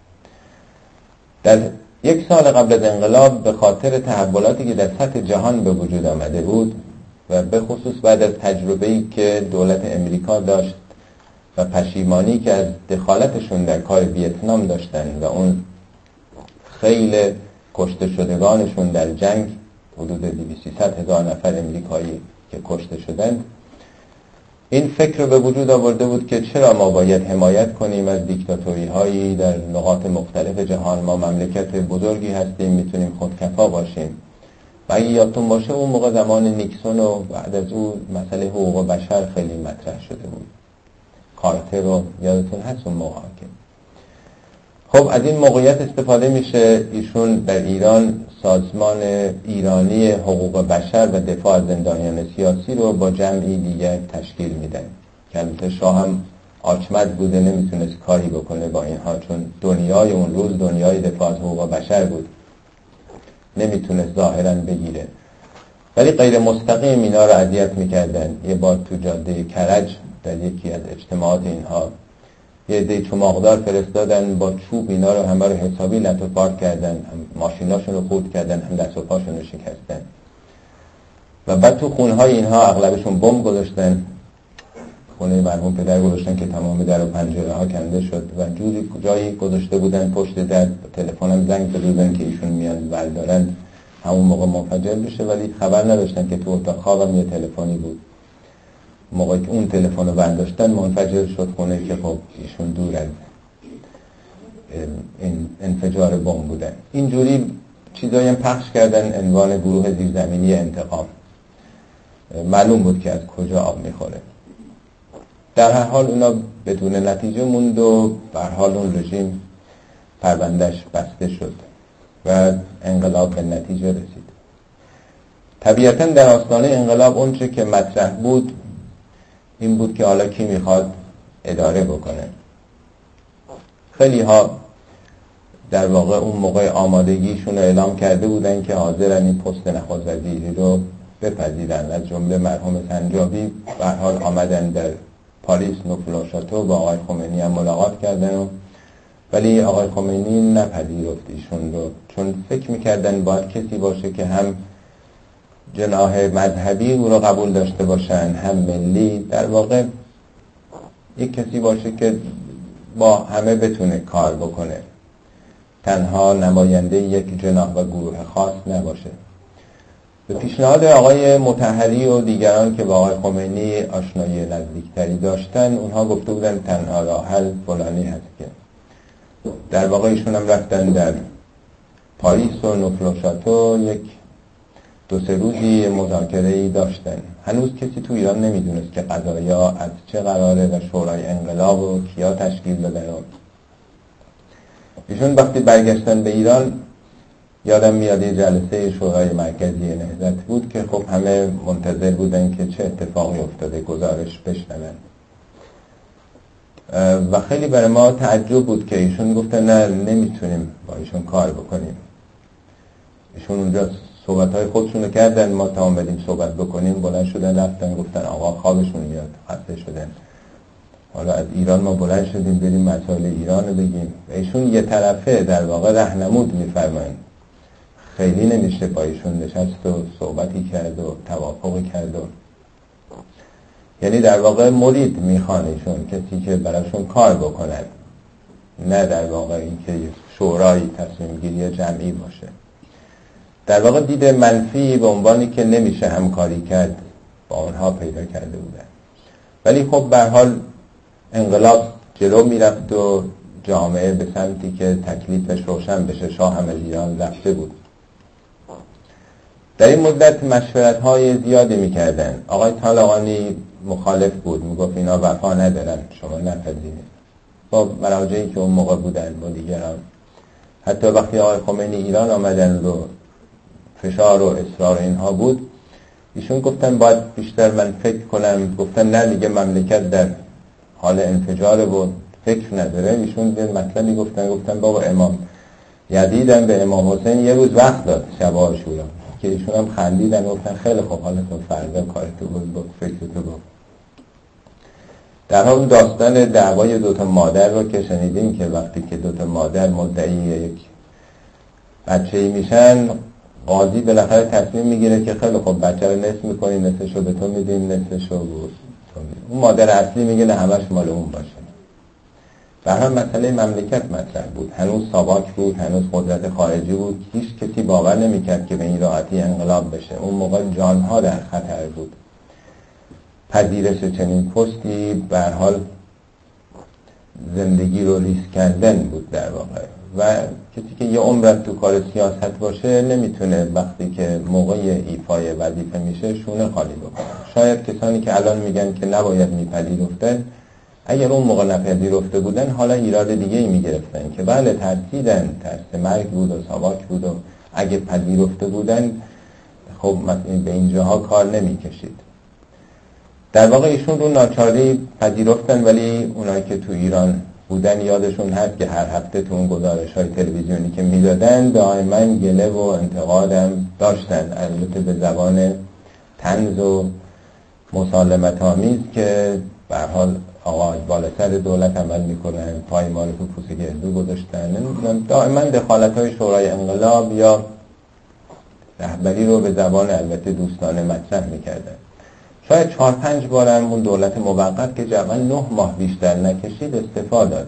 S1: در 1 سال قبل از انقلاب به خاطر تحولاتی که در سطح جهان به وجود آمده بود و به خصوص بعد از تجربه‌ای که دولت امریکا داشت و پشیمانی که از دخالتشون در کار ویتنام داشتن و اون خیلی کشته شدگانشون در جنگ، حدود 200 هزار نفر امریکایی که کشته شدند، این فکر رو به وجود آورده بود که چرا ما باید حمایت کنیم از دیکتاتوری هایی در نقاط مختلف جهان. ما مملکت بزرگی هستیم، میتونیم خودکفا باشیم. و اگه یادتون باشه اون موقع زمان نیکسون و بعد از اون مسئله حقوق بشر خیلی مطرح شده بود. کارتر رو یادتون هست اون موقع که خب از این موقعیت استفاده میشه. ایشون در ایران سازمان ایرانی حقوق بشر و دفاع از زندانیان سیاسی رو با جمعی دیگر تشکیل میدن که البته شاه هم آچمد بوده، نمیتونست کاری بکنه با اینها، چون دنیای اون روز دنیای دفاع از حقوق بشر بود، نمیتونست ظاهرا بگیره. ولی غیر مستقیم اینا رو اذیت میکردن. یه بار تو جاده کرج در یکی از اجتماعات اینها یه عده چماقدار فرستادن با چوب اینا رو همه رو حسابی لط و پارچ کردن، هم ماشیناشون رو خورد کردن، هم دست و پاشون رو شکستن و بعد تو خونه‌های اینها اغلبشون بمب گذاشتن. خونه مرحوم پدر گذاشتن که تمام در و پنجره ها کنده شد و جوری جایی گذاشته بودن پشت در، تلفنم زنگ زدن که ایشون میان بردارن همون موقع منفجر بشه، ولی خبر نداشتن که تو اتاق خوابم یه تلفنی بود. موقعی که اون تلفن رو برداشتن منفجر شد خونه که خب ایشون دور از این انفجار بمب بودن. اینجوری چیزایی هم پخش کردن عنوان گروه زیرزمینی انتقام. معلوم بود که از کجا آب میخوره. در هر حال اونا بدون نتیجه موند و به هر حال اون رژیم پروندهش بسته شد و انقلاب به نتیجه رسید. طبیعتاً در آستانه انقلاب اون چه که مطرح بود این بود که حالا کی میخواد اداره بکنه. خیلی ها در واقع اون موقع آمادگیشون رو اعلام کرده بودن که حاضرن این پست نخست وزیری رو بپذیرن. از جمله مرحوم سنجابی به هر حال آمدن در پاریس نوفل شاتو با آقای خمینی هم ملاقات کردن ولی آقای خمینی نپذیرفت ایشون رو، چون فکر میکردن باید کسی باشه که هم جناح مذهبی او رو قبول داشته باشن، هم ملی، در واقع یک کسی باشه که با همه بتونه کار بکنه، تنها نماینده یک جناح و گروه خاص نباشه. به پیشنهاد آقای مطهری و دیگران که با آقای خمینی آشنایی نزدیکتری داشتن، اونها گفته بودن تنها راه حل فلانی هست که در واقع ایشون هم رفتن در پاریس و نوفلوشاتو یک 2-3 روزی مذاکره‌ای داشتن. هنوز کسی تو ایران نمیدونست که قضایا از چه قراره و شورای انقلاب و کیا تشکیل دادن. ایشون وقتی برگشتن به ایران، یادم میاد یه جلسه شورای مرکزی نهضت بود که خب همه منتظر بودن که چه اتفاقی افتاده، گزارش بشنون و خیلی برای ما تعجب بود که ایشون گفتن نه نمیتونیم با ایشون کار بکنیم. ایشون اونجا صحبت‌های خودشونو کردن، ما تا اومدیم صحبت بکنیم بلند شدن رفتن، گفتن آقا خوابشون میاد، خسته شدن. حالا از ایران ما بلند شدیم بریم مسائل ایران رو بگیم. ایشون یه طرفه در واقع راهنمود می‌فرمایند، خیلی نمیشه با ایشون نشست و صحبتی کرد و توافقی کرد و یعنی در واقع مرید میخوان ایشون، کسی که براشون کار بکنن، نه در واقع اینکه شورای تصمیم گیری جمعی باشه. در واقع دید منفی به عنوانی که نمیشه همکاری کرد با اونها پیدا کرده بودن. ولی خب به هر حال انقلاب جلو میرفت و جامعه به سمتی که تکلیفش روشن بشه. شاه هم از ایران رفته بود. در این مدت مشورت‌های زیادی می‌کردن. آقای طالقانی مخالف بود، میگفت اینا وفا ندارن، شما نپذیرید. با مراجعی که اون موقع بودن با دیگران، حتی وقتی آقای خمینی ایران آمدن رو فشار و اصرار اینها بود، ایشون گفتن باید بیشتر من فکر کنم. گفتن نه دیگه مملکت در حال انفجار بود، فکر نداره. ایشون به مطلبی گفتن بابا امام یزیدم به امام حسین یه روز وقت داد شب عاشورا، که ایشون هم خندیدن و گفتن خیلی خوب، حالا تو فردا کارتو بود، فکرتو بود. در حال داستان دعوای 2 مادر رو که شنیدیم که وقتی که 2 مادر مدعی یک بچه‌ای میشن، قاضی بالاخره تصمیم میگیره که خیلی خوب بچه رو نصف میکنی، نصفشو به تو میدیم، نصفشو بود. اون مادر اصلی میگه نه همش مال اون باشه. به هر مسئله مملکت مطرح بود، هنوز ساواک بود، هنوز قدرت خارجی بود. هیچ کسی باور نمیکرد که به این راحتی انقلاب بشه. اون موقع جانها در خطر بود. پذیرش چنین پستی به هر حال زندگی رو ریسک کردن بود در واقع. و کسی که یه عمر تو کار سیاست باشه نمیتونه وقتی که موقع ایفای وظیفه میشه شونه خالی بکنه. شاید کسانی که الان میگن که نباید میپذیرفتن، اگر اون موقع نپذیرفته بودن حالا ایراد دیگه ای میگرفتن که بله ترسیدن، ترس مرگ بود و ساواک بود و اگه پذیرفته بودن خب به اینجاها کار نمیکشید. در واقع ایشون رو ناچاری پذیرفتن، ولی اونایی که تو ایران بودن یادشون هست که هر هفته تو اون گزارش‌های تلویزیونی که میدادن دائما گله و انتقادم داشتن، البته به زبان طنز و مسالمت آمیز که به هر حال آقا بالا سر دولت عمل میکنن، پای مال تو پوست گردو گذاشتن. دائما دخالت‌های شورای انقلاب یا رهبری رو به زبان البته دوستانه مطرح میکردن. شاید 4-5 بارم اون دولت موقت که جمعاً 9 ماه بیشتر نکشید استعفا داد،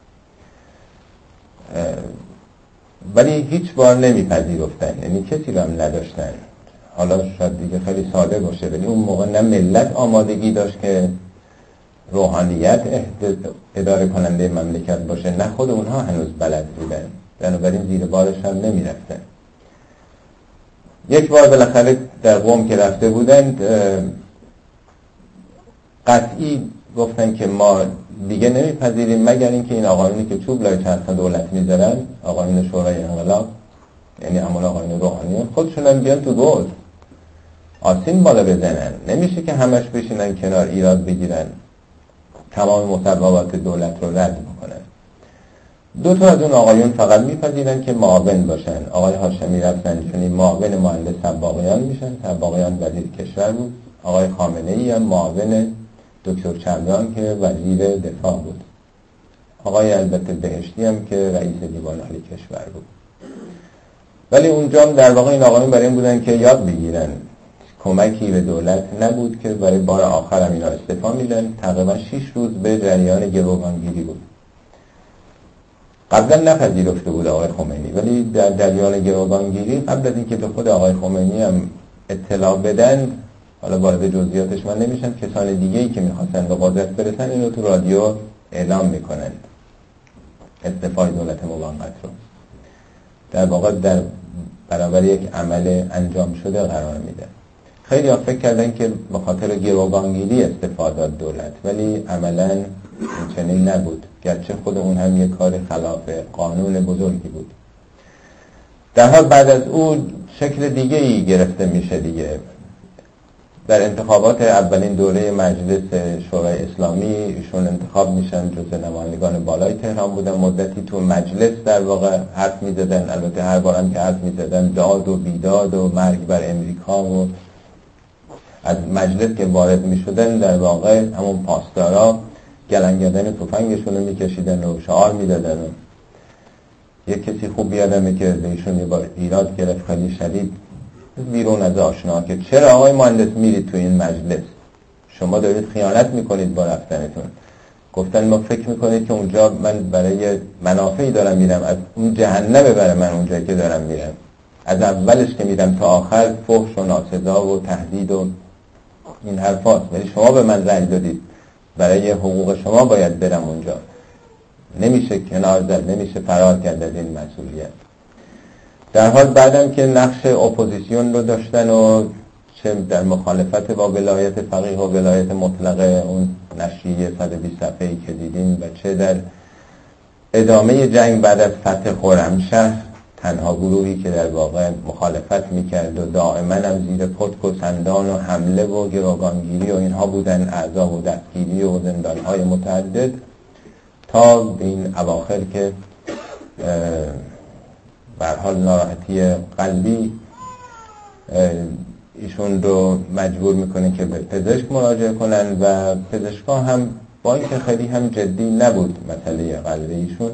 S1: ولی هیچ بار نمیپذیرفتن، یعنی کسی رو هم نداشتن. حالا شاید دیگه خیلی ساده باشه، ولی اون موقع نه ملت آمادگی داشت که روحانیت اداره کننده مملکت باشه، نه خود اونها هنوز بلد بودن، بنابراین زیر بارش هم نمیرفتن. یک بار بالاخره در قم که رفته بودند قطعی گفتن که ما دیگه نمیپذیریم مگر اینکه این آقایونی که چوب لای چرخ دولت میذارن، آقایون شورای انقلاب، یعنی همون آقایون روحانیون، خودشون هم بیان تو گل آسین بالا بزنن. نمیشه که همش بشینن کنار ایراد بگیرن، تمام مصوبات دولت رو رد بکنن. 2 از اون آقایون فقط میپذیرن که معاون باشن. آقای هاشمی رفسنجانی معاون مهندس سباقیان میشن، سباقیان وزیر کشور بود. آقای خامنه‌ای هم معاون دکتر چمران که وزیر دفاع بود. آقای البته بهشتی هم که رئیس دیوان عالی کشور بود. ولی اونجا هم در واقع این آقایون برای این بودن که یاد بگیرن کمکی به دولت نبود که برای بار آخر هم اینا استعفا میدن. تقریبا 6 روز به جریان گروگانگیری بود. قبلا نپذیرفته بود آقای خمینی، ولی در جریان گروگانگیری قبل از اینکه به خود آقای خمینی هم اطلاع بدن، حالا وارد جزئیاتش من نمیشم، کسان دیگه‌ای که می‌خواستن به قدرت برسن اینو تو رادیو اعلام میکنن، استعفای دولت موقت رو در واقع در برابر یک عمل انجام شده قرار میدن. خیلی ها فکر کردن که به خاطر گروگانگیری استعفا داد دولت، ولی عملاً چنین نبود، گرچه خود اون هم یک کار خلاف قانون بزرگی بود. در حال بعد از اون شکل دیگه ای گرفته میشه دیگه. در انتخابات اولین دوره مجلس شورای اسلامی ایشون انتخاب میشن، جزو نمایندگان بالای تهران بودن. مدتی تو مجلس در واقع حرف میزدن، البته هر بارم که حرف میزدن داد و بیداد و مرگ بر امریکا، و از مجلس که وارد میشدن در واقع همون پاسدارا گلنگردن تفنگشون رو میکشیدن و شعار میدادن. یک کسی خوب بیادمه که به ایشون یه بار ایراد گرفت خیلی شدید بیرون از آشنا که چرا آقای مهندس میرید تو این مجلس؟ شما دارید خیانت میکنید با رفتنتون. گفتن ما فکر میکنید که اونجا من برای منافعی دارم میرم، از اون جهنم ببره من اونجایی که دارم میرم. از اولش که میرم تا آخر فحش و ناسزا و تهدید و این حرفاست، ولی شما به من رأی دادید، برای حقوق شما باید برم اونجا. نمیشه کنار زد، نمیشه فرار کرد از این مسئولیت. در حال بعدم که نقش اپوزیسیون رو داشتن و چه در مخالفت با ولایت فقیه و ولایت مطلقه اون نشریه 120 صفحه‌ای که دیدین، و چه در ادامه جنگ بعد از فتح خرمشهر تنها گروهی که در واقع مخالفت میکرد و دائما هم زیر پتک و سندان و حمله و گروگانگیری و اینها بودن، اعضا و دستگیری و زندانهای متعدد، تا این اواخر که به هر حال ناراحتی قلبی ایشون رو مجبور میکنه که به پزشک مراجعه کنن، و پزشکا هم با اینکه خیلی هم جدی نبود مسئله قلبی ایشون،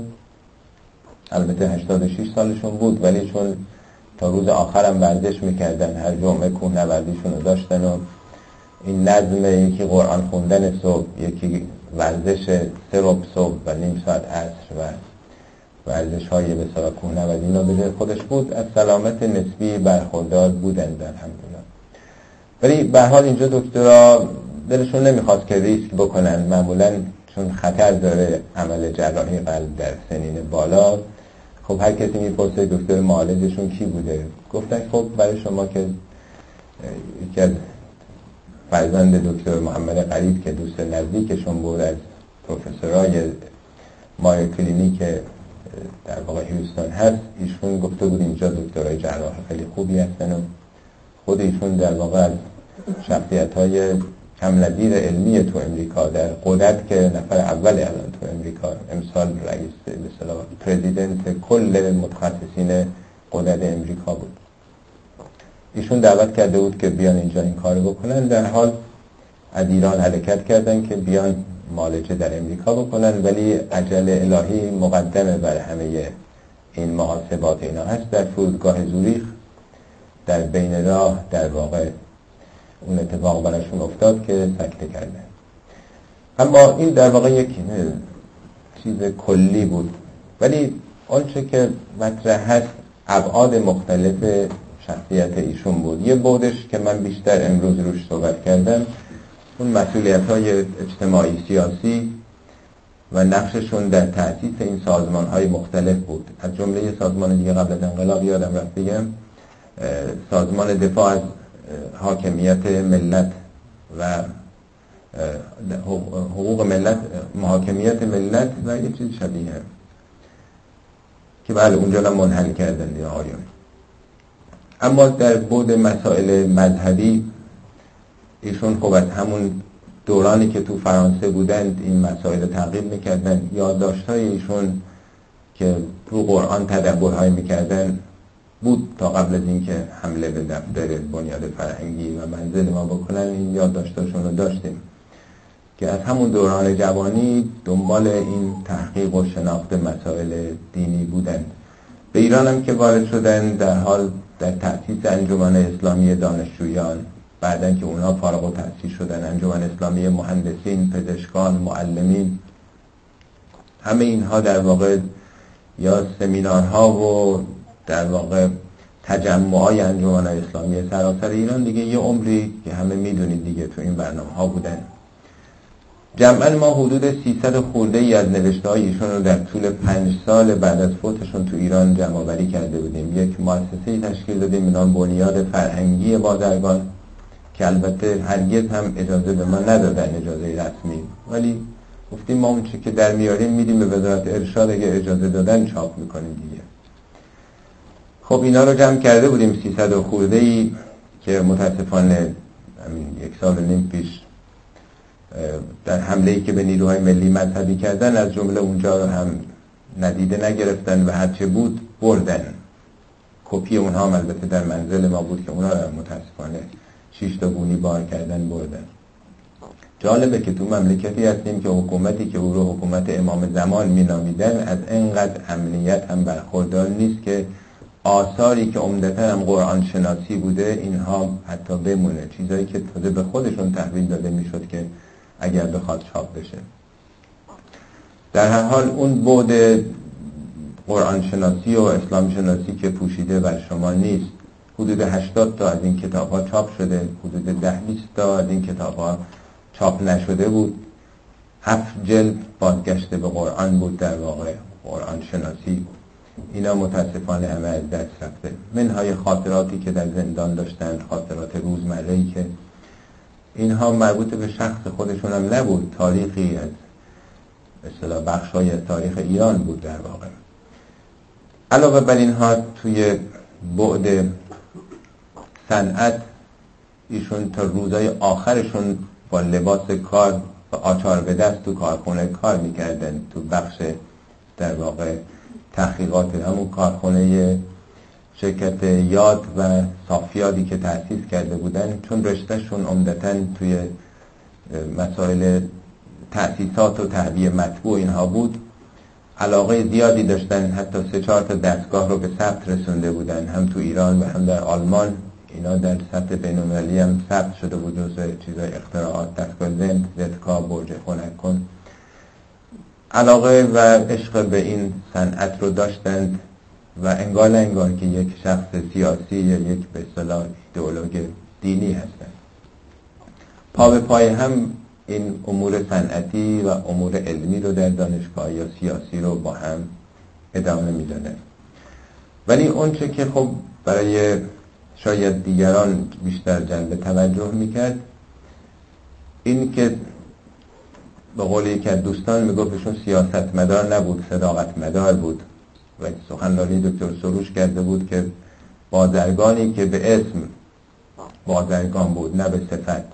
S1: البته 86 سالشون بود، ولی چون تا روز آخرم ورزش میکردن، هر جمعه کوهنوردیشون رو داشتن و این نظم یکی قرآن خوندن صبح، یکی ورزش 3 ربع صبح و نیم ساعت عصر و ورزش های به صلاح کوهنوردی اینا به جای خودش بود، از سلامت نسبی برخوردار بودند الحمدلله. ولی به هر حال اینجا دکترها دلشون نمیخواست که ریسک بکنن، معمولا چون خطر داره عمل جراحی قلب در سنین بالا. خب هر کسی میپرسه دکتر معالجشون کی بوده؟ گفتن خب برای شما که یکی از فرزند دکتر محمد قریب که دوست نزدیکشون بود از پروفسورای مایو کلینیک در واقع هیوستن هست، ایشون گفته بود اینجا دکترای جراح خیلی خوبی هستن و خود ایشون در واقع از شخصیت‌های کم نظیر علمی تو امریکا در قدرت که نفر اول الان تو امریکا امسال رئیس به اصطلاح پرزیدنت کل متخصصین قدرت امریکا بود. ایشون دعوت کرده بود که بیان اینجا این کارو بکنن. در حال از ایران حرکت کردن که بیان معالجه در امریکا بکنن، ولی عجل الهی مقدمه بر همه این محاسبات اینا هست. در فرودگاه زوریخ در بین راه در واقع اون اتفاق براشون افتاد که سکته کردن. اما این در واقع یک چیز کلی بود، ولی آنچه که مطرح هست ابعاد مختلف شخصیت ایشون بود. یه بودش که من بیشتر امروز روش صحبت کردم، اون مسئولیت‌های اجتماعی سیاسی و نقششون در تأسیس این سازمان‌های مختلف بود. از جمله یه سازمان دیگه قبل از انقلاب یادم رفت بگم، سازمان دفاع از حاکمیت ملت و حقوق ملت، محاکمیت ملت و یه چیز شبیه که بله اونجا هم منحل کردن دیگه آقایون. اما در بعد مسائل مذهبی ایشون خب از همون دورانی که تو فرانسه بودند این مسائل تعقیب میکردن. یادداشت‌های ایشون که رو قرآن تدبرهای میکردن بود تا قبل از اینکه حمله به دفتر بنیاد فرهنگی و منزل ما بکنن. این یادداشتاشون رو داشتیم که از همون دوران جوانی دنبال این تحقیق و شناخت مسائل دینی بودند. به ایران هم که وارد شدن در حال در تأسیس انجمن اسلامی دانشجویان بعدن که اونها فارغ التحصیل شدن، انجمن اسلامی مهندسین، پزشکان، معلمین، همه اینها در واقع یا سمینارها و در واقع تجمع‌های انجمن اسلامی سراسر ایران دیگه یه عمری که همه میدونید دیگه تو این برنامه‌ها بودن. جمعاً ما حدود 300 خورده ای از نوشته‌های ایشون رو در طول 5 سال بعد از فوتشون تو ایران جمع‌آوری کرده بودیم. یک مؤسسه‌ای تشکیل دادیم به نام بنیاد فرهنگی بازرگان که البته هرگز هم اجازه به ما ندادن، اجازه رسمی، ولی گفتیم ما اون چه که در میاریم میدیم به وزارت ارشاد، اگه اجازه دادن چاپ میکنیم دیگه. خب اینا رو جمع کرده بودیم 300 خورده ای که متاسفانه همین 1.5 سال پیش در حمله‌ای که به نیروهای ملی مذهبی کردن از جمله اونجا رو هم ندیده نگرفتن و هرچه بود بردن. کپی اونها هم البته در منزل ما بود که اونها رو متاسفانه 6 تا گونی بار کردن بردن. جالبه که تو مملکتی هستیم که حکومتی که او رو حکومت امام زمان مینامیدن از اینقدر امنیت هم برخوردار نیست که آثاری که عمدتاً هم قرآن شناسی بوده اینها حتی بمونه، چیزایی که تازه به خودشون تحویل داده میشد که اگر بخواد چاپ بشه. در هر حال اون بعد قرآن شناسی و اسلام شناسی که پوشیده بر شما نیست. حدود 80 تا از این کتاب ها چاپ شده، حدود 10-20 تا از این کتاب ها چاپ نشده بود. 7 جلد بازگشته به قرآن بود، در واقع قرآن شناسی. اینا متاسفانه همه از دست رفته. منهای خاطراتی که در زندان داشتن، خاطرات روزمره‌ای که اینها مربوط به شخص خودشون هم نبود، تاریخی از اصطلاح بخشای تاریخ ایران بود در واقع. علاوه بر اینها توی بعد صنعت ایشون تا روزای آخرشون با لباس کار و آچار به دست تو کارخونه کار میکردن، تو بخش در واقع تحقیقات همون کارخونه شرکت یاد و صافیادی که تأسیس کرده بودن، چون رشتهشون عمدتاً توی مسائل تأسیسات و تعبیه مطبوع اینها بود، علاقه زیادی داشتن، حتی 3-4 تا دستگاه رو به ثبت رسونده بودن، هم تو ایران و هم در آلمان. اینا در سطح بین‌المللی هم ثبت شده بود، جزو چیزای اختراعات، دستگاه زند، زدکا، برج خنک کن. علاقه و عشق به این صنعت رو داشتند و انگار نه انگار که یک شخص سیاسی یا یک به اصطلاح ایدئولوژ دینی هستند. پا به پای هم این امور صنعتی و امور علمی رو در دانشگاه یا سیاسی رو با هم ادامه میدادن. ولی اون چه که خب برای شاید دیگران بیشتر جلب توجه میکرد این که به قول یکی از دوستان میگفتشون سیاستمدار نبود، صداقتمدار بود و سخنرانی دکتر سروش کرده بود که بازرگانی که به اسم بازرگان بود نه به صفت.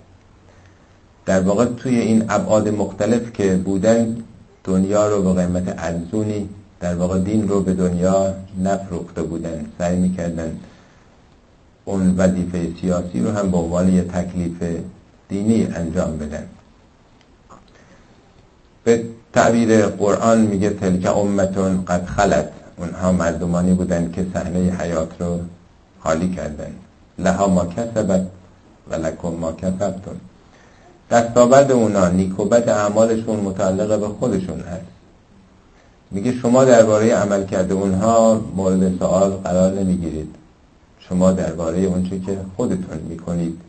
S1: در واقع توی این ابعاد مختلف که بودن دنیا رو به قیمت ارزونی، در واقع دین رو به دنیا نفروخته بودن، سعی میکردن اون وظیفه سیاسی رو هم به عنوان یه تکلیف دینی انجام بدن. به تعبیر قرآن میگه تلک امتون قد خلت، اونها مردمانی بودن که صحنه حیات رو خالی کردن. لها ما کسبت و لکم ما کسبتون. دستاورد اونا، نیک و بد اعمالشون متعلق به خودشون هست. میگه شما درباره عمل کرده اونها مورد سوال قرار نمیگیرید، شما درباره اونچه که خودتون میکنید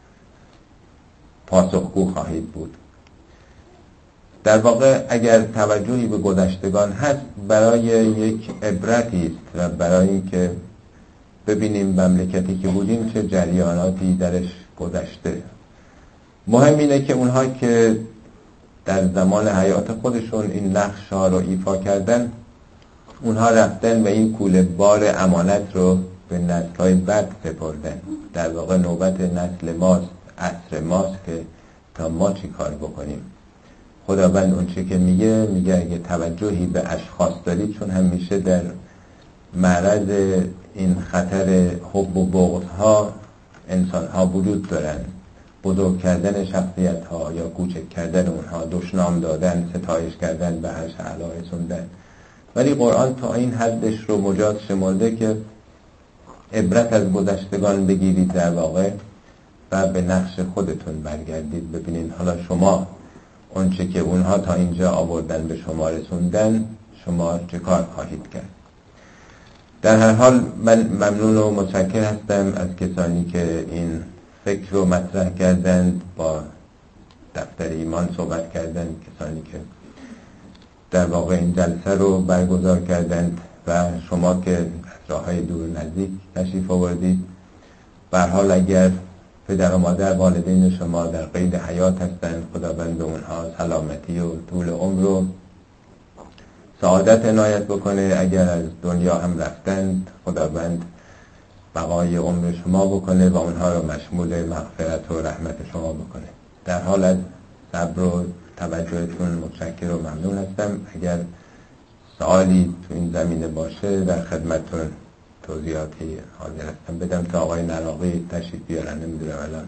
S1: پاسخگو خواهید بود. در واقع اگر توجهی به گذشتگان هست برای یک عبرتی است و برای اینکه ببینیم مملکتی که بودیم چه جریاناتی درش گذشته. مهم اینه که اونها که در زمان حیات خودشون این نقش ها رو ایفا کردن، اونها رفتن و این کوله بار امانت رو به نسل‌های بعد سپردن. در واقع نوبت نسل ماست، عصر ماست که تا ما چی کار بکنیم. خداوند اون چه که میگه اگه توجهی به اشخاص دارید، چون همیشه در معرض این خطر حب و بغض ها انسان ها وجود دارن، بزرگ کردن شخصیت ها یا کوچک کردن اونها، دشنام دادن، ستایش کردن، به هر اعلی رسوندن. ولی قرآن تا این حدش رو مجاز شمرده که عبرت از گذشتگان بگیرید در واقع و به نقش خودتون برگردید. ببینید حالا شما اونچه که اونها تا اینجا آوردن به شما رسوندن، شما چه کار خواهید کرد؟ در هر حال من ممنون و متشکر هستم از کسانی که این فکر رو مطرح کردند، با دفتر ایمان صحبت کردند، کسانی که در واقع این جلسه رو برگزار کردند و شما که از راه‌های دور نزدیک تشریف آوردید. به هر حال اگر پدر و مادر والدین شما در قید حیات هستند، خداوند به اونها سلامتی و طول عمر و سعادت عنایت بکنه. اگر از دنیا هم رفتند، خداوند بقای عمر شما بکنه و اونها رو مشمول مغفرت و رحمت شما بکنه. در حال از صبر و توجهتون متشکر و ممنون هستم. اگر سوالی تو این زمینه باشه در خدمتتون توضیحاتی حاضر هستم بدم تا آقای نراقی تشریف بیارن. نمیدونم الان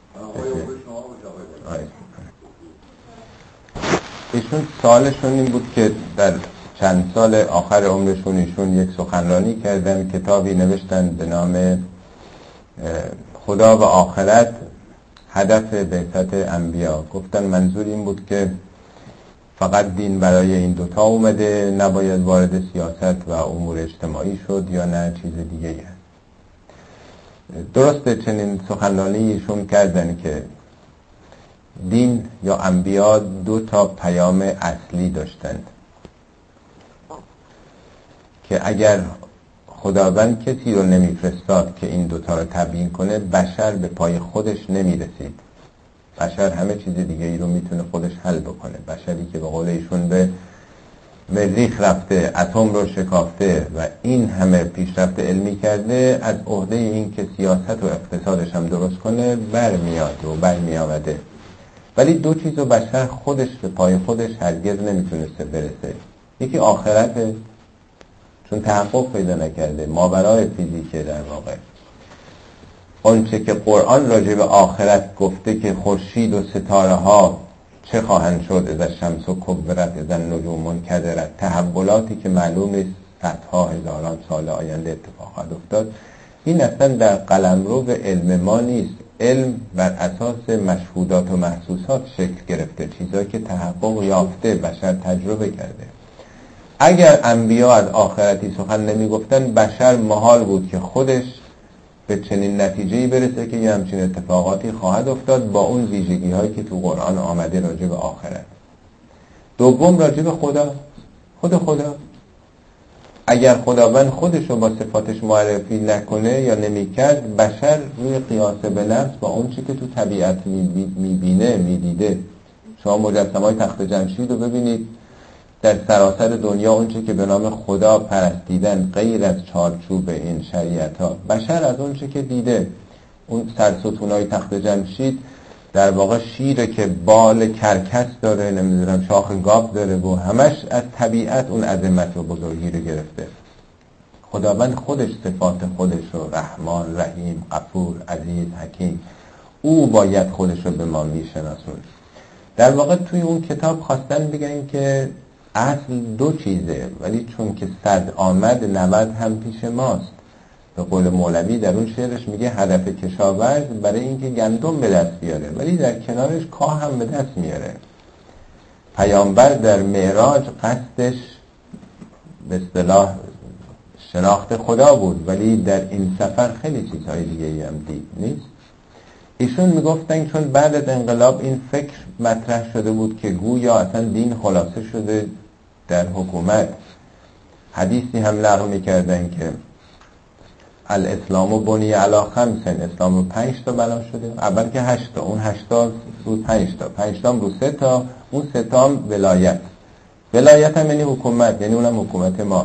S1: ایشون سوالشون این بود که در چند سال آخر عمرشون ایشون یک سخنرانی کردن، کتابی نوشتن به نام خدا و آخرت، هدف بعثت انبیا. گفتن منظور این بود که فقط دین برای این دوتا اومده، نباید وارد سیاست و امور اجتماعی شد، یا نه چیز دیگه هست. درسته چنین سخنرانی ایشون کردن که دین یا انبیا دو تا پیام اصلی داشتند که اگر خداوند کسی رو نمیفرستاد که این دوتا رو تبیین کنه، بشر به پای خودش نمیرسید. بشر همه چیز دیگه ای رو میتونه خودش حل بکنه. بشری که به قول ایشون به مریخ رفته، اتم رو شکافته و این همه پیشرفت علمی کرده، از عهده این که سیاست و اقتصادش هم درست کنه برمیاد و برمیآمده. ولی دو چیز رو بشر خودش به پای خودش هرگز نمیتونسته برسه. یکی آخرته، چون تحقق پیدا نکرده، ماورای فیزیکه. در واقع آنچه که قرآن راجع به آخرت گفته که خورشید و ستاره ها چه خواهند شد، اذا الشمس کورت، اذا النجوم انکدرت، تحولاتی که معلوم نیست صدها هزاران سال آینده اتفاق خواهد افتاد، این اصلا در قلمرو علم ما نیست. علم بر اساس مشهودات و محسوسات شکل گرفته، چیزایی که تحقق یافته، بشر تجربه کرده. اگر انبیا از آخرتی سخن نمی گفتن، بشر محال بود که خودش به چنین نتیجه‌ای برسه که یه همچین اتفاقاتی خواهد افتاد با اون ویژگی هایی که تو قرآن آمده راجع به آخرت. دوم راجع به خدا، خدا اگر خداوند خودش رو با صفاتش معرفی نکنه یا نمیکرد، بشر روی قیاس به نفس با اون چی که تو طبیعت میبینه میدیده. شما مجسمه‌های تخت جمشید رو ببینید، در سراسر دنیا اونچه که به نام خدا پرستیدن غیر از چارچوب این شریعت ها، بشر از اونچه که دیده، اون سرستونای تخت جمشید در واقع شیره که بال کرکس داره، نمیدونم شاخ گاو داره و همش از طبیعت اون عظمت و بزرگی رو گرفته. خداوند خودش صفات خودش رو، رحمان، رحیم، غفور، عزیز، حکیم، او باید خودش رو به ما میشناسون. در واقع توی اون کتاب خواستن بگن که اصل دو چیزه، ولی چون که صد آمد 90 هم پیش ماست. به قول مولوی در اون شعرش میگه هدف کشاورز برای اینکه گندم به دست بیاره، ولی در کنارش کاه هم به دست میاره. پیامبر در معراج قصدش به اصطلاح شناخت خدا بود، ولی در این سفر خیلی چیزهای دیگه هم دید نیست. ایشون میگفتن چون بعد از انقلاب این فکر مطرح شده بود که گویا اصلا دین خلاصه شده در حکومت. حدیثی هم نقل میکردن که الاسلام بنی علی 5، اسلام 5 تا بنا شده. اول که 8 تا، اون 8 تا رو 5 تا، 5 تا رو 3 تا، اون 3 تا هم ولایت هم یعنی حکومت، یعنی اونم حکومت ما.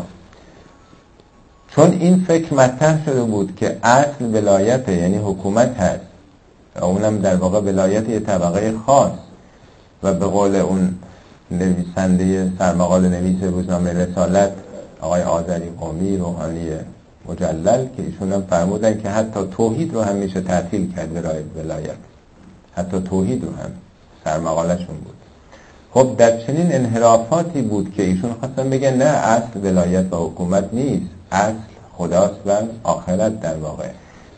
S1: چون این فکر مطرح شده بود که اصل ولایت یعنی حکومت هست، اونم در واقع ولایت یه طبقه خاص، و به قول اون نویسنده سرمقال نویس روزنامه رسالت آقای آذری قمی روحانی مجلل که ایشون هم فرمودن که حتی توحید رو هم میشه تعطیل کرد برای ولایت، حتی توحید رو هم سرمقالشون بود. خب در چنین انحرافاتی بود که ایشون خواستن بگن نه، اصل ولایت و حکومت نیست، اصل خداست و آخرت. در واقع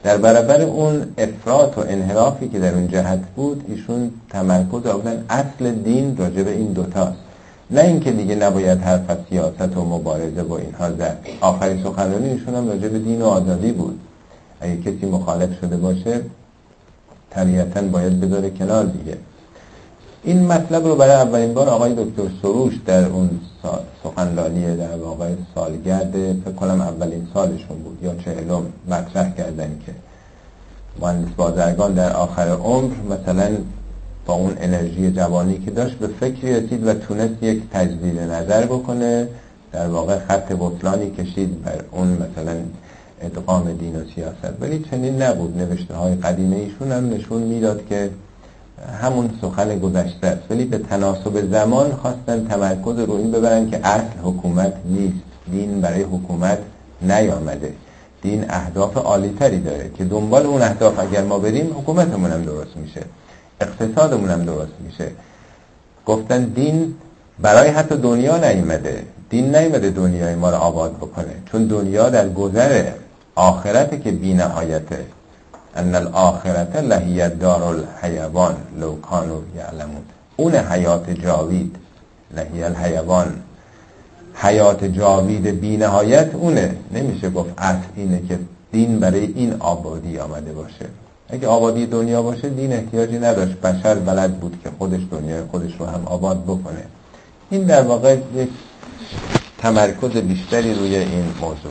S1: در برابر اون افراط و انحرافی که در اون جهت بود، ایشون تمرکز آوردن اصل دین راجع به این دوتاست، نه اینکه دیگه نباید حرف از سیاست و مبارزه و اینها زد. آخرین سخنرانی ایشون هم راجع به دین و آزادی بود. اگه کسی مخالف شده باشه طبیعتاً باید بذاره کنار دیگه. این مطلب رو برای اولین بار آقای دکتر سروش در اون سخنرانی در واقع سالگرد، فکر کنم اولین سالشون بود یا 40م، مطرح کردن که مهندس بازرگان در آخر عمر مثلا با اون انرژی جوانی که داشت به فکری رسید و تونست یک تجدید نظر بکنه، در واقع خط بطلانی کشید بر اون مثلا ادغام دین و سیاست. ولی چنین نبود. نوشته های قدیمه ایشون هم نشون میداد که همون سخن گذشته است، ولی به تناسب زمان خواستن تمرکز رو این ببرن که اصل حکومت نیست، دین برای حکومت نیامده، دین اهداف عالی‌تری داره که دنبال اون اهداف اگر ما بریم حکومتمون هم درست میشه، اقتصادمون هم درست میشه. گفتن دین برای حتی دنیا نیامده، دین نیامده دنیای ما رو آباد بکنه، چون دنیا در گذره، آخرت که بی نهایته. ان الاخرت لهی دار الحیوان لو کانوا یعلمون. اون حیات جاوید، لهی الحیوان، حیات جاوید بی نهایت اونه. نمیشه گفت اصل اینه که دین برای این آبادی آمده باشه. اگه آبادی دنیا باشه دین احتیاجی نداشت، بشر بلد بود که خودش دنیای خودش رو هم آباد بکنه. این در واقع یک تمرکز بیشتری روی این موضوع.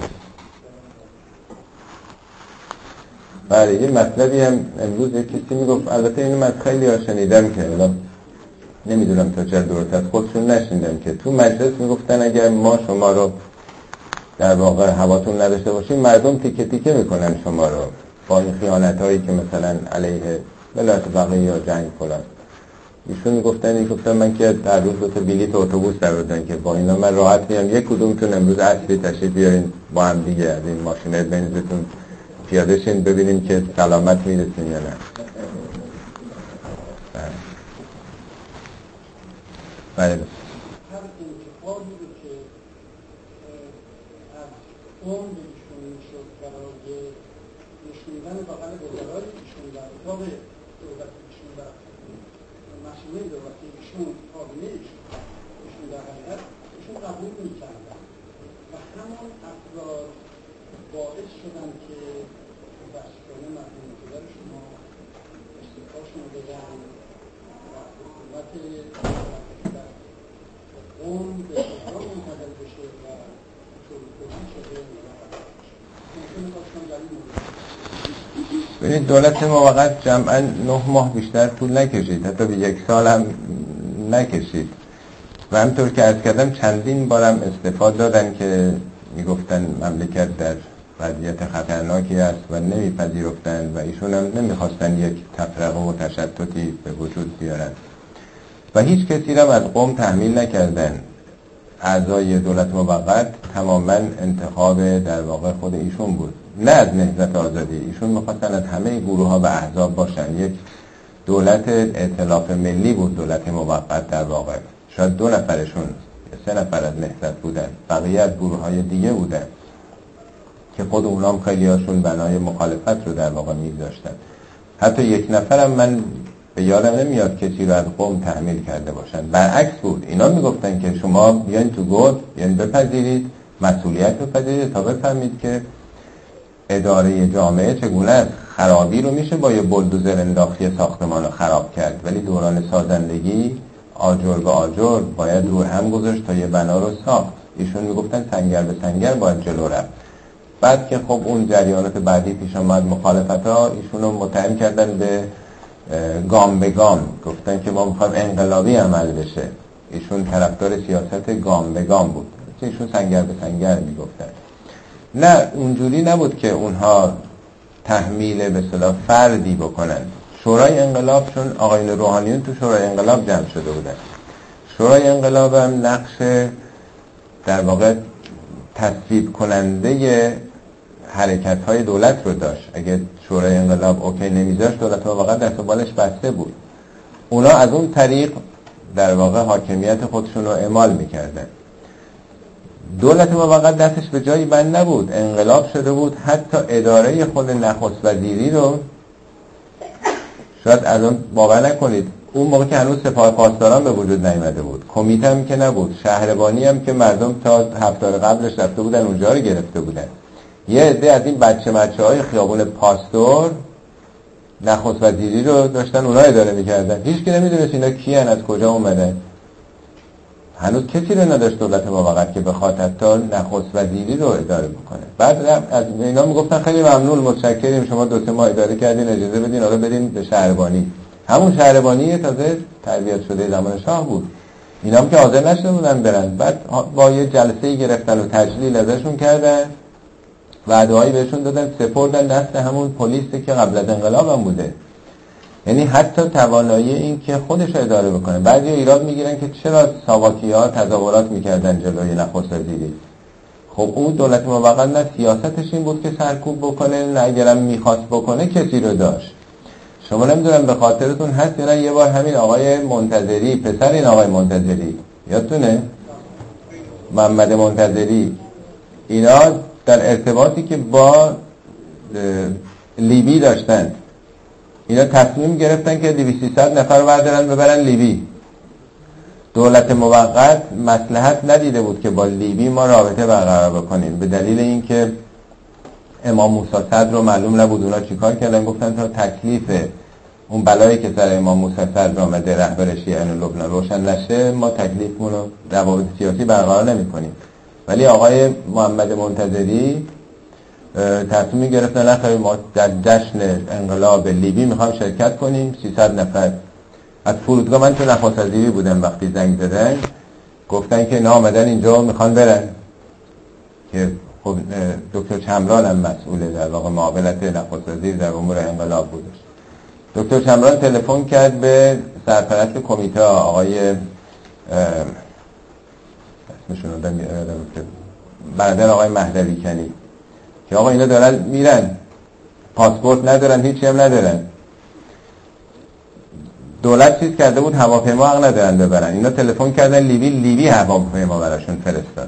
S1: بله، یه مطلبی هم امروز یک کسی میگفت، البته اینو من خیلی ها شنیدم که حالا نمیدونم تا چه درست است، خودشون نشنیدم، که تو مجلس میگفتن اگر ما شما رو در واقع هواتون نداشته باشیم مردم تیکه تیکه میکنن شما رو با این خیانت هایی که مثلا علیه ولایت فقیه یا جنگ فلان. ایشون میگفتن من که در روز 2 تا بلیط اتوبوس دادن که با اینا من راحت میام یک کدومتون امروز عصری تشریف بیارین با هم دیگه از این ماشینای بنزتون پیاده شین ببینیم که سلامت میرسیم یا نه. بله.
S2: هر انتقادی رو که از قوم بهشون میشد برای نشوندن بغل گذرهای ایشون در اتاق دولت ایشون در مسئوله دولت ایشون کابینه ایشون در حقیقت ایشون قبول میکردن و همون افراد باعث شدن که بسیارانه مردم مقدر شما استعفاشون رو بدن و حکومت در قوم به اجرا منتقل بشه و طوری شده ممکنه باشم در این مورد.
S1: ببینید دولت موقت جمعاً 9 ماه بیشتر طول نکشید، حتی به 1 سال هم نکشید و همطور که عرض کردم چندین بارم استعفا دادن که میگفتن مملکت در وضعیت خطرناکی است و نمیپذیرفتن و ایشون هم نمیخواستن یک تفرقه و تشتتی به وجود بیارن و هیچ کسی را از قوم تحمیل نکردن. اعضای دولت موقت تماما انتخاب در واقع خود ایشون بود، نه از نهضت آزادی. ایشون میخواستن از همه گروه ها و احزاب باشن. یک دولت ائتلاف ملی بود دولت موقت در واقع. شاید 2 نفرشون 3 نفر از نهضت بودن، بقیه از گروه های دیگه بودن که خود اونام خیلی هاشون بنای مخالفت رو در واقع می‌داشتن. حتی 1 نفرم من به یادم نمیاد کسی رو از قوم تحمیل کرده باشن. برعکس بود، اینا میگفتن که شما بیاین تو گود، بیاین بپذیرید مسئولیت رو بپذیرید تا بفهمید که اداره جامعه چگونه است. خرابی رو میشه با یه بلدوزر انداختی ساختمان رو خراب کرد، ولی دوران سازندگی آجر به آجر باید رو هم گذاشت تا یه بنا رو ساخت. ایشون میگفتن سنگر به سنگر باید جلو رفت. بعد که خب اون جریانات بعدی پیش آمد، مخالفت ها، ایشون رو متهم کردن به گام به گام، گفتن که ما میخوایم انقلابی عمل بشه. ایشون طرفدار سیاست گام به گام بود، ایشون سنگر به سنگر میگفتن. نه اونجوری نبود که اونها تحمیل به اصطلاح فردی بکنن. شورای انقلاب، چون آقایون روحانیون تو شورای انقلاب جمع شده بودن، شورای انقلاب هم نقش در واقع تصویب کننده حرکت های دولت رو داشت. اگه شورای انقلاب اوکی نمیذاشت دولت واقعا دست و بالش بسته بود. اونا از اون طریق در واقع حاکمیت خودشون رو اعمال میکردن دولت موقت دستش به جایی بند نبود، انقلاب شده بود. حتی اداره خود نخست وزیری رو شاید الان باور نکنید اون موقع که هنوز سپاه پاسداران به وجود نیامده بود، کمیته هم که نبود، شهربانی هم که مردم تا هفته قبلش رفته بودن اونجا رو گرفته بودن، یه عده از این بچه‌های خیابون پاستور نخست وزیری رو داشتن اونا اداره میکردن. هیچ کی نمیدونست اینا کیان، از کجا اومدن. هنوز کسی رو نداشت دولت موقت که بخواد حتی نخست وزیری رو اداره بکنه. بعد از اینا میگفتن خیلی ممنون، متشکریم، شما 2-3 ماه اداره کردین، اجازه بدین حالا بدین به شهربانی. همون شهربانی تازه تربیت شده زمان شاه بود. اینا هم که حاضر نشده بودن برن. بعد با یه جلسه‌ای گرفتن و تجلیل ازشون کردن، وعده‌ای بهشون دادن، سپردن دست همون پلیسی که قبل از انقلاب هم بوده. یعنی حتی توانایی این که خودش اداره بکنه. بعضی ایراد میگیرن که چرا ساواکی‌ها تظاهرات میکردن جلوی نخست وزیری. خب اون دولت موقت نه سیاستش این بود که سرکوب بکنه، نه اگرم میخواست بکنه کسی رو داشت. شما نمیدونم به خاطرتون هست یا نه، یه بار همین آقای منتظری، پسر این آقای منتظری، یادتونه؟ محمد منتظری، اینا در ارتباطی که با لیبی داشتن، اینا تصمیم گرفتن که 200-300 نفر رو بردارن ببرن لیبی. دولت موقت مصلحت ندیده بود که با لیبی ما رابطه برقرار بکنیم، به دلیل اینکه امام موسی صدر رو معلوم نبود اونا چیکار کردن. گفتن تا تکلیف اون بلایی که سر امام موسی صدر آمده رهبر شیعیان لبنان روشن نشه، ما تکلیفمون رو روابط سیاسی برقرار نمی‌کنیم. ولی آقای محمد منتظری تصمیم گرفتن نخواهیم ما در جشن انقلاب لیبی میخوام شرکت کنیم. 300 نفر از فرودگاه، من تو نخست وزیری بودم وقتی زنگ زدن، گفتن که نه آمدن اینجا میخوان برن، که خب دکتر چمران هم مسئول در واقع معاونت نخست وزیر در امور انقلاب بود. دکتر چمران تلفن کرد به سرپرست کمیته آقای اسمشون رو برادر آقای مهدوی کنی، که آقا اینا دارن میرن، پاسپورت ندارن، هیچی هم ندارن، دولت چیز کرده بود هواپیما حق ندارن ببرن. اینا تلفن کردن لیبی هواپیما براشون فرستاد.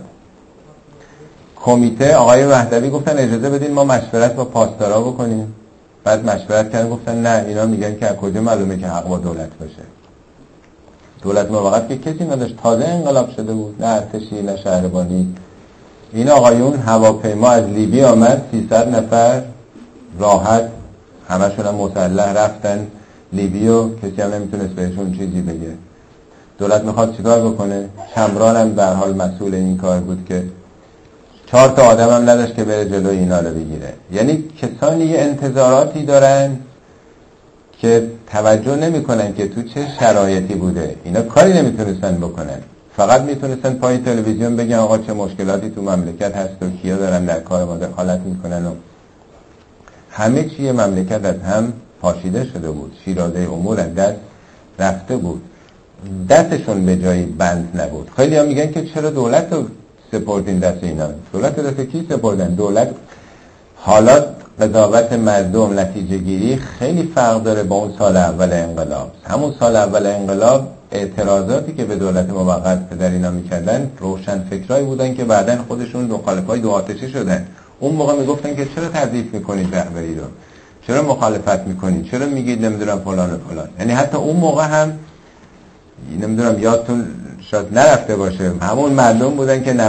S1: کمیته آقای مهدوی گفتن اجازه بدین ما مشورت با پاسدارا بکنیم. بعد مشورت کردن گفتن نه، اینا میگن که از کجا معلومه که حق با دولت باشه. دولت موقت که کسی نداشت، تازه انقلاب شده بود، نه ارتشی نه شهربانی. این آقایون هواپیما از لیبی آمد، 300 نفر راحت، همشون هم مسلح رفتن لیبی و کسی هم نمیتونست بهشون چیزی بگه. دولت میخواد چیکار بکنه؟ چمران هم به هر حال مسئول این کار بود که 4 تا آدم هم نداشت که بره جلوی اینا رو بگیره. یعنی کسانی یه انتظاراتی دارن که توجه نمیکنن که تو چه شرایطی بوده. اینا کاری نمیتونستن بکنن، فقط میتونستن پای تلویزیون بگن آقا چه مشکلاتی تو مملکت هست و کیا دارن در کار ما دخالت میکنن و همه چیه مملکت از هم پاشیده شده بود، شیرازه امور از دست رفته بود، دستشون به جایی بند نبود. خیلی ها میگن که چرا دولت رو سپردین دست اینا؟ دولت دست کی سپردن؟ دولت حالا قضاوت مردم، نتیجه گیری خیلی فرق داره با اون سال اول انقلاب. همون سال اول انقلاب اعتراضاتی که به دولت موقت پدر اینا میکردن روشن فکرایی بودن که بعدن خودشون مخالفای دو آتشه شدن. اون موقع میگفتن که چرا تضعیف میکنید رهبری رو، چرا مخالفت میکنید، چرا میگید نمیدونم فلان و فلان. یعنی حتی اون موقع هم نمیدونم یادتون شاید نرفته باشه، همون مردم بودن که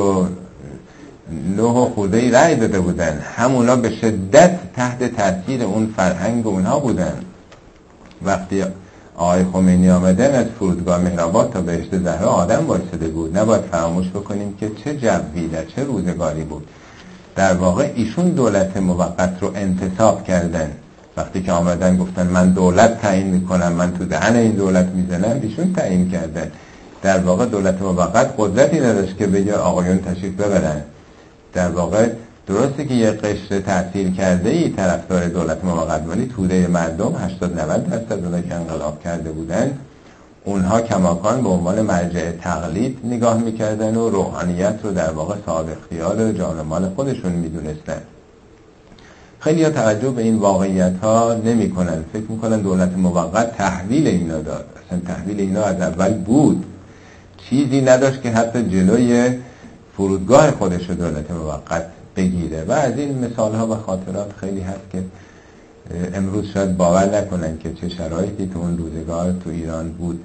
S1: 99 خورده‌ای رأی داده بودن، همونا به شدت تحت تاثیر اون فرهنگ اونها بودن. وقتی آقای خمینی آمدن از فرودگاه مهرآباد تا بهشت زهرا آدم وایساده بود. نباید فراموش بکنیم که چه جوی در چه روزگاری بود. در واقع ایشون دولت موقت رو انتصاب کردن. وقتی که آمدن گفتن من دولت تعیین میکنم، من تو دهن این دولت میزنم، ایشون تعیین کردن. در واقع دولت موقت قدرتی نداشت که بگه آقایون تشریف ببرن. در واقع درسته که یه قشر تأثیر کرده ای طرفدار دولت موقت، ولی توده مردم 80-90% اونایی که انقلاب کرده بودن، اونها کماکان به عنوان مرجع تقلید نگاه میکردن و روحانیت رو در واقع صاحب اختیار و جان و مال خودشون میدونستن. خیلی ها توجه به این واقعیت ها نمی کنن، فکر میکنن دولت موقت تحویل اینا داد. اصلا تحویل اینا از اول بود، چیزی نداشت که حتی جلوی فرودگاه خودش رو دولت موقت بگیره و از این مثال ها و خاطرات خیلی هست که امروز شاید باور نکنن که چه شرایطی تو اون روزگار تو ایران بود.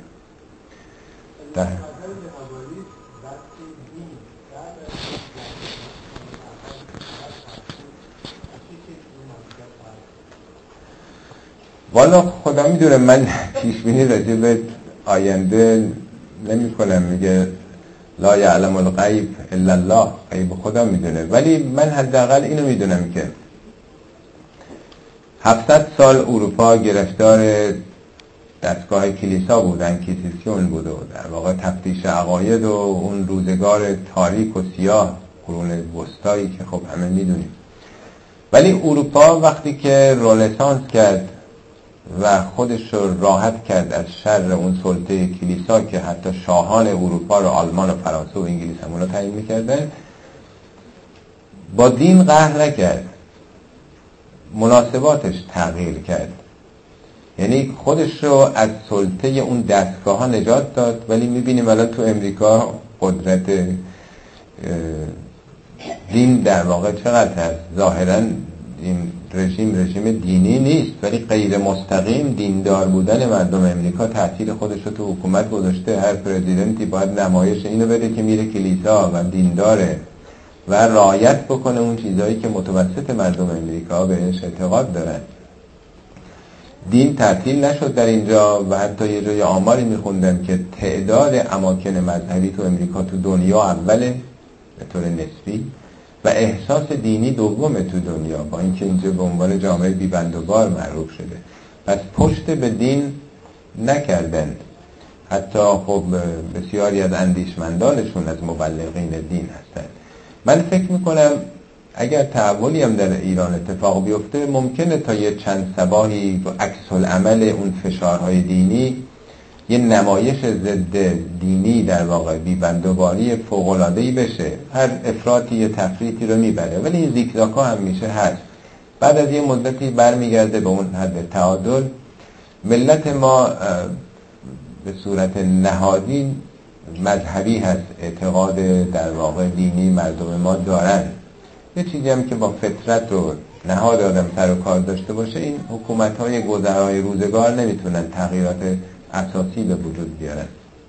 S1: والا خدا میدونه، من پیشبینی راجع به آینده نمی کنم. میگه لا یعلم الغیب الا الله، غیب خدا میدونه. ولی من حداقل اینو میدونم که 700 سال اروپا گرفتار دستگاه کلیسا بود، انکیزیسیون بود و در واقع تفتیش عقاید و اون روزگار تاریک و سیاه قرون وسطایی که خب همه میدونیم. ولی اروپا وقتی که رنسانس کرد و خودش رو راحت کرد از شر اون سلطه کلیسا که حتی شاهان اروپا رو آلمان و فرانسه و انگلیس همون رو تعیین میکردن، با دین قهر نکرد، مناسباتش تغییر کرد. یعنی خودش رو از سلطه اون دستگاه ها نجات داد. ولی میبینیم الان تو امریکا قدرت دین در واقع چقدر هست. ظاهراً این رژیم دینی نیست، ولی غیر مستقیم دیندار بودن مردم امریکا تأثیر خودش رو تو حکومت گذاشته. هر پرزیدنتی باید نمایش اینو بده که میره کلیسا و دینداره و رعایت بکنه اون چیزایی که متوسط مردم امریکا بهش اعتقاد دارن. دین تعطیل نشد در اینجا و حتی یه جای آماری میخوندم که تعداد اماکن مذهبی تو امریکا تو دنیا اوله به طور نسبی و احساس دینی دومه تو دنیا، با اینکه اینجا به عنوان جامعه بی‌بندوبار معروف شده. پس پشت به دین نکردن. حتی خب بسیاری از اندیشمندانشون از مبلغین دین هستن. من فکر میکنم اگر تحولی هم در ایران اتفاق بیفته، ممکنه تا یه چند صباحی عکس العمل اون فشارهای دینی یه نمایش ضد دینی در واقع بی‌بندوباری فوق‌العاده‌ای بشه. هر افراطی یه تفریطی رو میبره، ولی این زیگزاگ‌ها همیشه هست. بعد از یه مدتی برمیگرده به اون حد تعادل. ملت ما به صورت نهادی مذهبی هست، اعتقاد در واقع دینی مردم ما دارن. یه چیزی هم که با فطرت و نهاد آدم سر و کار داشته باشه، این حکومت‌های گذرای روزگار نمیتونن تغییرات اساسی به وجود بیارن.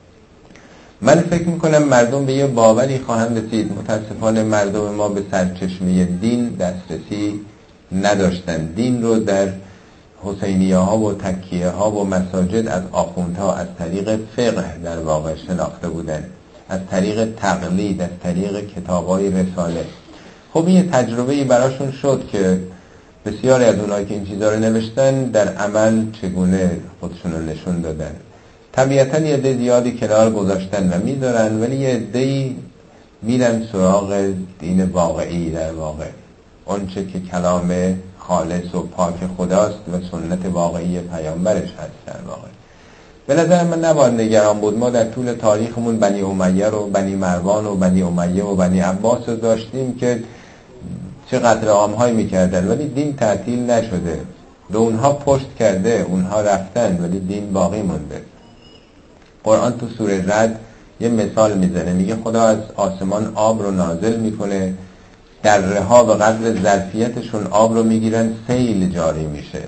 S1: من فکر میکنم مردم به یه باوری خواهند رسید. متاسفانه مردم ما به سرچشمه دین دسترسی نداشتن. دین رو در حسینیه ها و تکیه ها و مساجد از آخوندها از طریق فقه در واقع شناخته بودن، از طریق تقلید، از طریق کتابای رساله. خب این تجربه‌ای براشون شد که بسیاری از اونایی که این چیزا رو نوشتن در عمل چگونه خودشون رو نشون دادن. طبیعتاً یه عده زیادی کنار گذاشتن و میذارن، ولی یه عده‌ای میرن سراغ دین واقعی در واقع، اونچه که کلام خالص و پاک خداست و سنت واقعی پیامبرش هست در واقع. به نظر من نباید نگران بود. ما در طول تاریخمون بنی امیه رو، بنی مروان و بنی امیه و بنی عباس رو داشتیم که چه قتل عام‌هایی میکردن، ولی دین تعطیل نشده. به اونها پشت کرده، اونها رفتن، ولی دین باقی مونده. قرآن تو سوره رعد یه مثال میزنه، میگه خدا از آسمان آب رو نازل میکنه، دره ها به قدر ظرفیتشون آب رو میگیرن، سیل جاری میشه.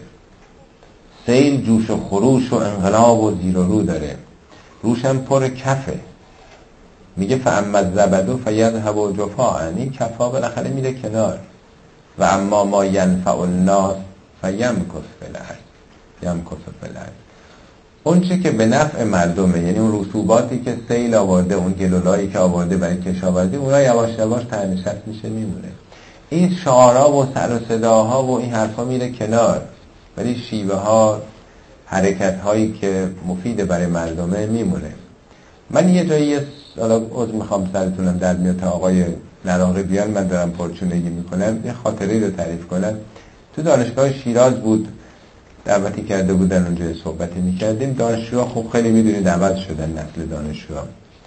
S1: سیل جوش و خروش و انقلاب و زیر و رو داره، روشم پر کفه. میگه فاما الزبد فیذهب جفاء، این کفا بالاخره میره کنار. و اما ما ینفع الناس فیمکث فی الارض، اون چه که به نفع مردمه، یعنی اون رسوباتی که سیل آورده، اون گلولایی که آورده برای کشاورزی، اونا یواش یواش تنشست میشه میمونه. این شعارها و سر و صداها و این حرفا میره کنار، ولی شیوه ها، حرکت هایی که مفید برای مردمه میمونه. من یه جایی عذر میخوام سرتونم در میاد تا آقای نراقی بیان، من دارم پرچونگی میکنم، یه خاطره رو تعریف کنم. تو دانشگاه شیراز بود، دعوتی کرده بودن، اونجا صحبتی میکردیم. دانشجوها خوب خیلی میدونید عوض شدن نسل دانشجوها.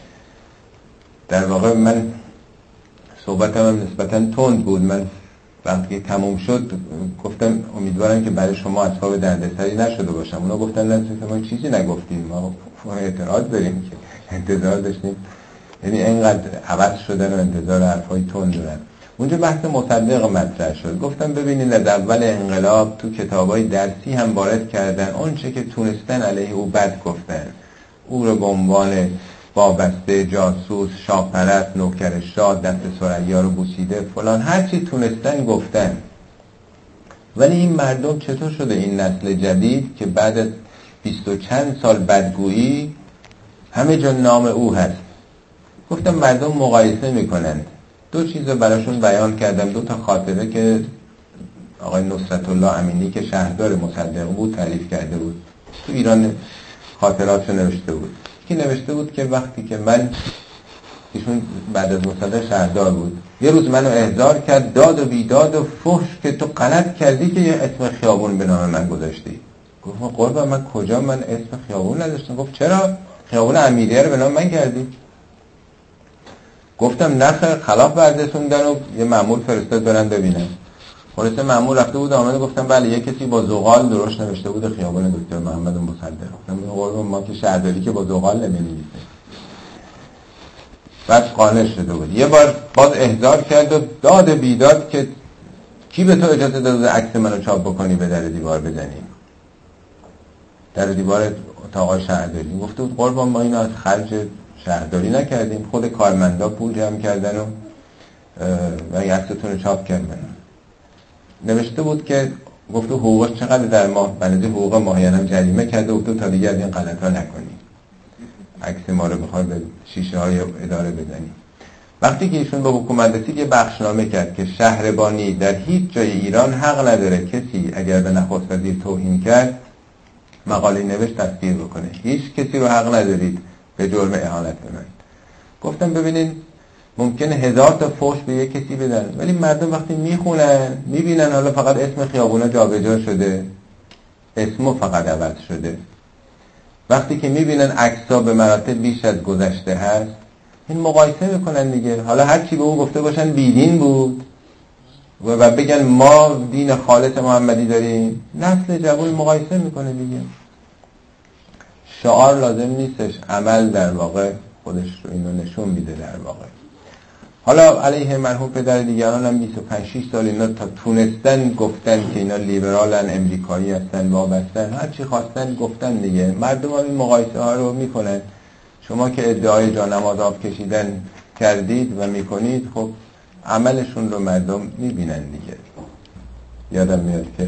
S1: در واقع من صحبتم هم نسبتاً تند بود. من وقتی تموم شد گفتم امیدوارم که برای شما اصحاب دردسری نشده باشم. اونا گفتن نه ما چیزی نگفتیم، ما اعتراض داریم که انتظار داشتیم یعنی اینقدر عوض شدن و انتظار حرفای تند دارن. اونجا بحث مصدق مطرح شد. گفتم ببینید از اول انقلاب تو کتابای درسی هم وارد کردن اون چه که تونستن علیه او بد گفتن، او رو به عنوان وابسته، جاسوس، شاهپرست، نوکر شاه، دست ثریا رو بوسیده، فلان، هر چی تونستن گفتن. ولی این مردم چطور شده این نسل جدید که بعد از 20 و چند سال بدگویی همه جا نام او هست؟ گفتم مردم مقایسه میکنند. دو چیز رو براشون بیان کردم، دو تا خاطره که آقای نصرت الله امینی که شهردار مصدق بود تعریف کرده بود، تو ایران خاطراتشو نوشته بود. کی نوشته بود که وقتی که ایشون بعد از مصدق شهردار بود، یه روز منو احضار کرد، داد و بیداد و فحش که تو غلط کردی که یه اسم خیابون به نام من گذاشتی. گفتم قربان من کجا من اسم خیابون نداشتم؟ گفت چرا؟ خیابون امیریه رو به نام من کردی. گفتم نخیر، خلاف بردسوندن و یه مأمور فرستاد برن ببینن. خلاصه مأمور رفته بود آمده، گفتم بله یه کسی با زغال درشت نوشته بود خیابان دکتر محمد مصدق. گفتم قربان ما که شهرداری که با زغال نمی‌نویسه. بعد قانع شده بود. یه بار باز احضار کرد و داد بیداد که کی به تو اجازه داده عکس منو چاپ بکنی به در دیوار بزنیم، در دیوار اتاق شهرداری. گفته بود قربان ما اینو از خرج شهرداری نکردیم، خود کارمندا پول جمع کردن و عکستون رو چاپ کردن. نوشته بود که گفته حقوقش چقدر در ماه، بنده حقوق ماهیانم جریمه کرده، گفته تا دیگه از این غلطا نکنی، عکس ما رو بخوای به شیشه های اداره بزنی. وقتی که ایشون به حکومت رسید یه بخشنامه کرد که شهربانی در هیچ جای ایران حق نداره کسی اگر به نخست وزیر توهین کرد مقاله نوشت دستگیر بکنه، هیچ کسی رو حق ندارید به جرم اهانت به من. گفتم ببینید ممکنه 1000 تا فحش به یک کسی بدن، ولی مردم وقتی میخونن میبینن حالا فقط اسم خیابونا جابجا شده، اسمو فقط عوض شده، وقتی که میبینن عکس‌ها به مراتب بیش از گذشته هست، این مقایسه میکنن دیگه. حالا هر چی به اون گفته باشن بیدین بود و بگن ما دین خالص محمدی داریم، نسل جوان مقایسه میکنه دیگه. شعار لازم نیستش، عمل در واقع خودش رو اینو نشون میده در واقع. حالا علیه مرحوم پدر دیگران هم 25-6 سال اینا تا تونستن گفتن که اینا لیبرالن، امریکایی هستن، وابستن، هر چی خواستن گفتن دیگه. مردم هم این مقایسه ها رو میکنن. شما که ادعای جانماز آب کشیدن کردید و میکنید، خب عملشون رو مردم میبینن دیگه. یادم میاد که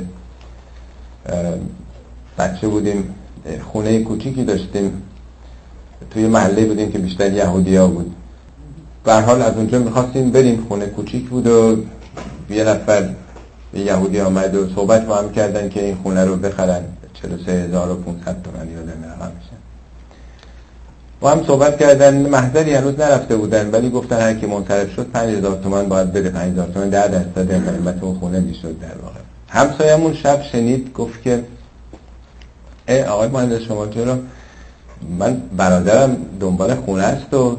S1: بچه بودیم، خونه کوچیکی داشتیم، توی محله بودیم که بیشتر یهودی ها بود. به هر حال از اونجا میخواستیم بریم، خونه کوچیک بود و یه نفر یهودی آمد و صحبت با هم کردن که این خونه رو بخرن 43,500 تومان یادم رقم میشه. با هم صحبت کردن، محضری هنوز نرفته بودن ولی گفتن هر کی منصرف شد 5,000 تومان باید بده، 5,000 تومان 10% قیمت اون خونه میشد در واقع. همسایه‌مون شب شنید گفت که آقای مهندس شما چرا، من برادرم دنبال خونه است و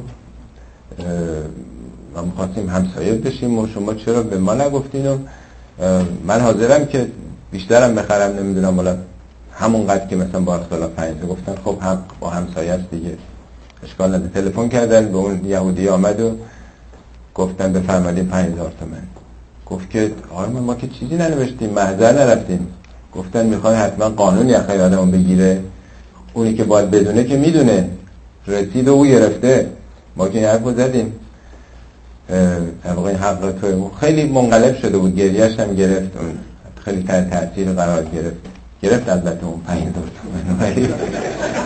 S1: ما می‌خواستیم همسایه بشیم و شما چرا به ما نگفتین و من حاضرم که بیشترم بخرم، نمیدونم والا همون قدر که مثلا با اختلاف 5. گفتن خب هم با همسایه است دیگه، اشکال نداره. تلفن کردن به اون یهودی آمد و گفتن بفرمایید 5,000 تومان. گفت که آره ما که چیزی ننوشتیم، محضر نرفتیم. گفتن میخوای حتما قانون یخه آدمو بگیره، اونی که باید بدونه که میدونه، رسید و او گرفته، ما که این حرفو زدیم طبقه حق توی. خیلی منقلب شده بود، گریهش هم گرفت، خیلی تحت تاثیر قرار گرفت البته اون 5,000 تومان.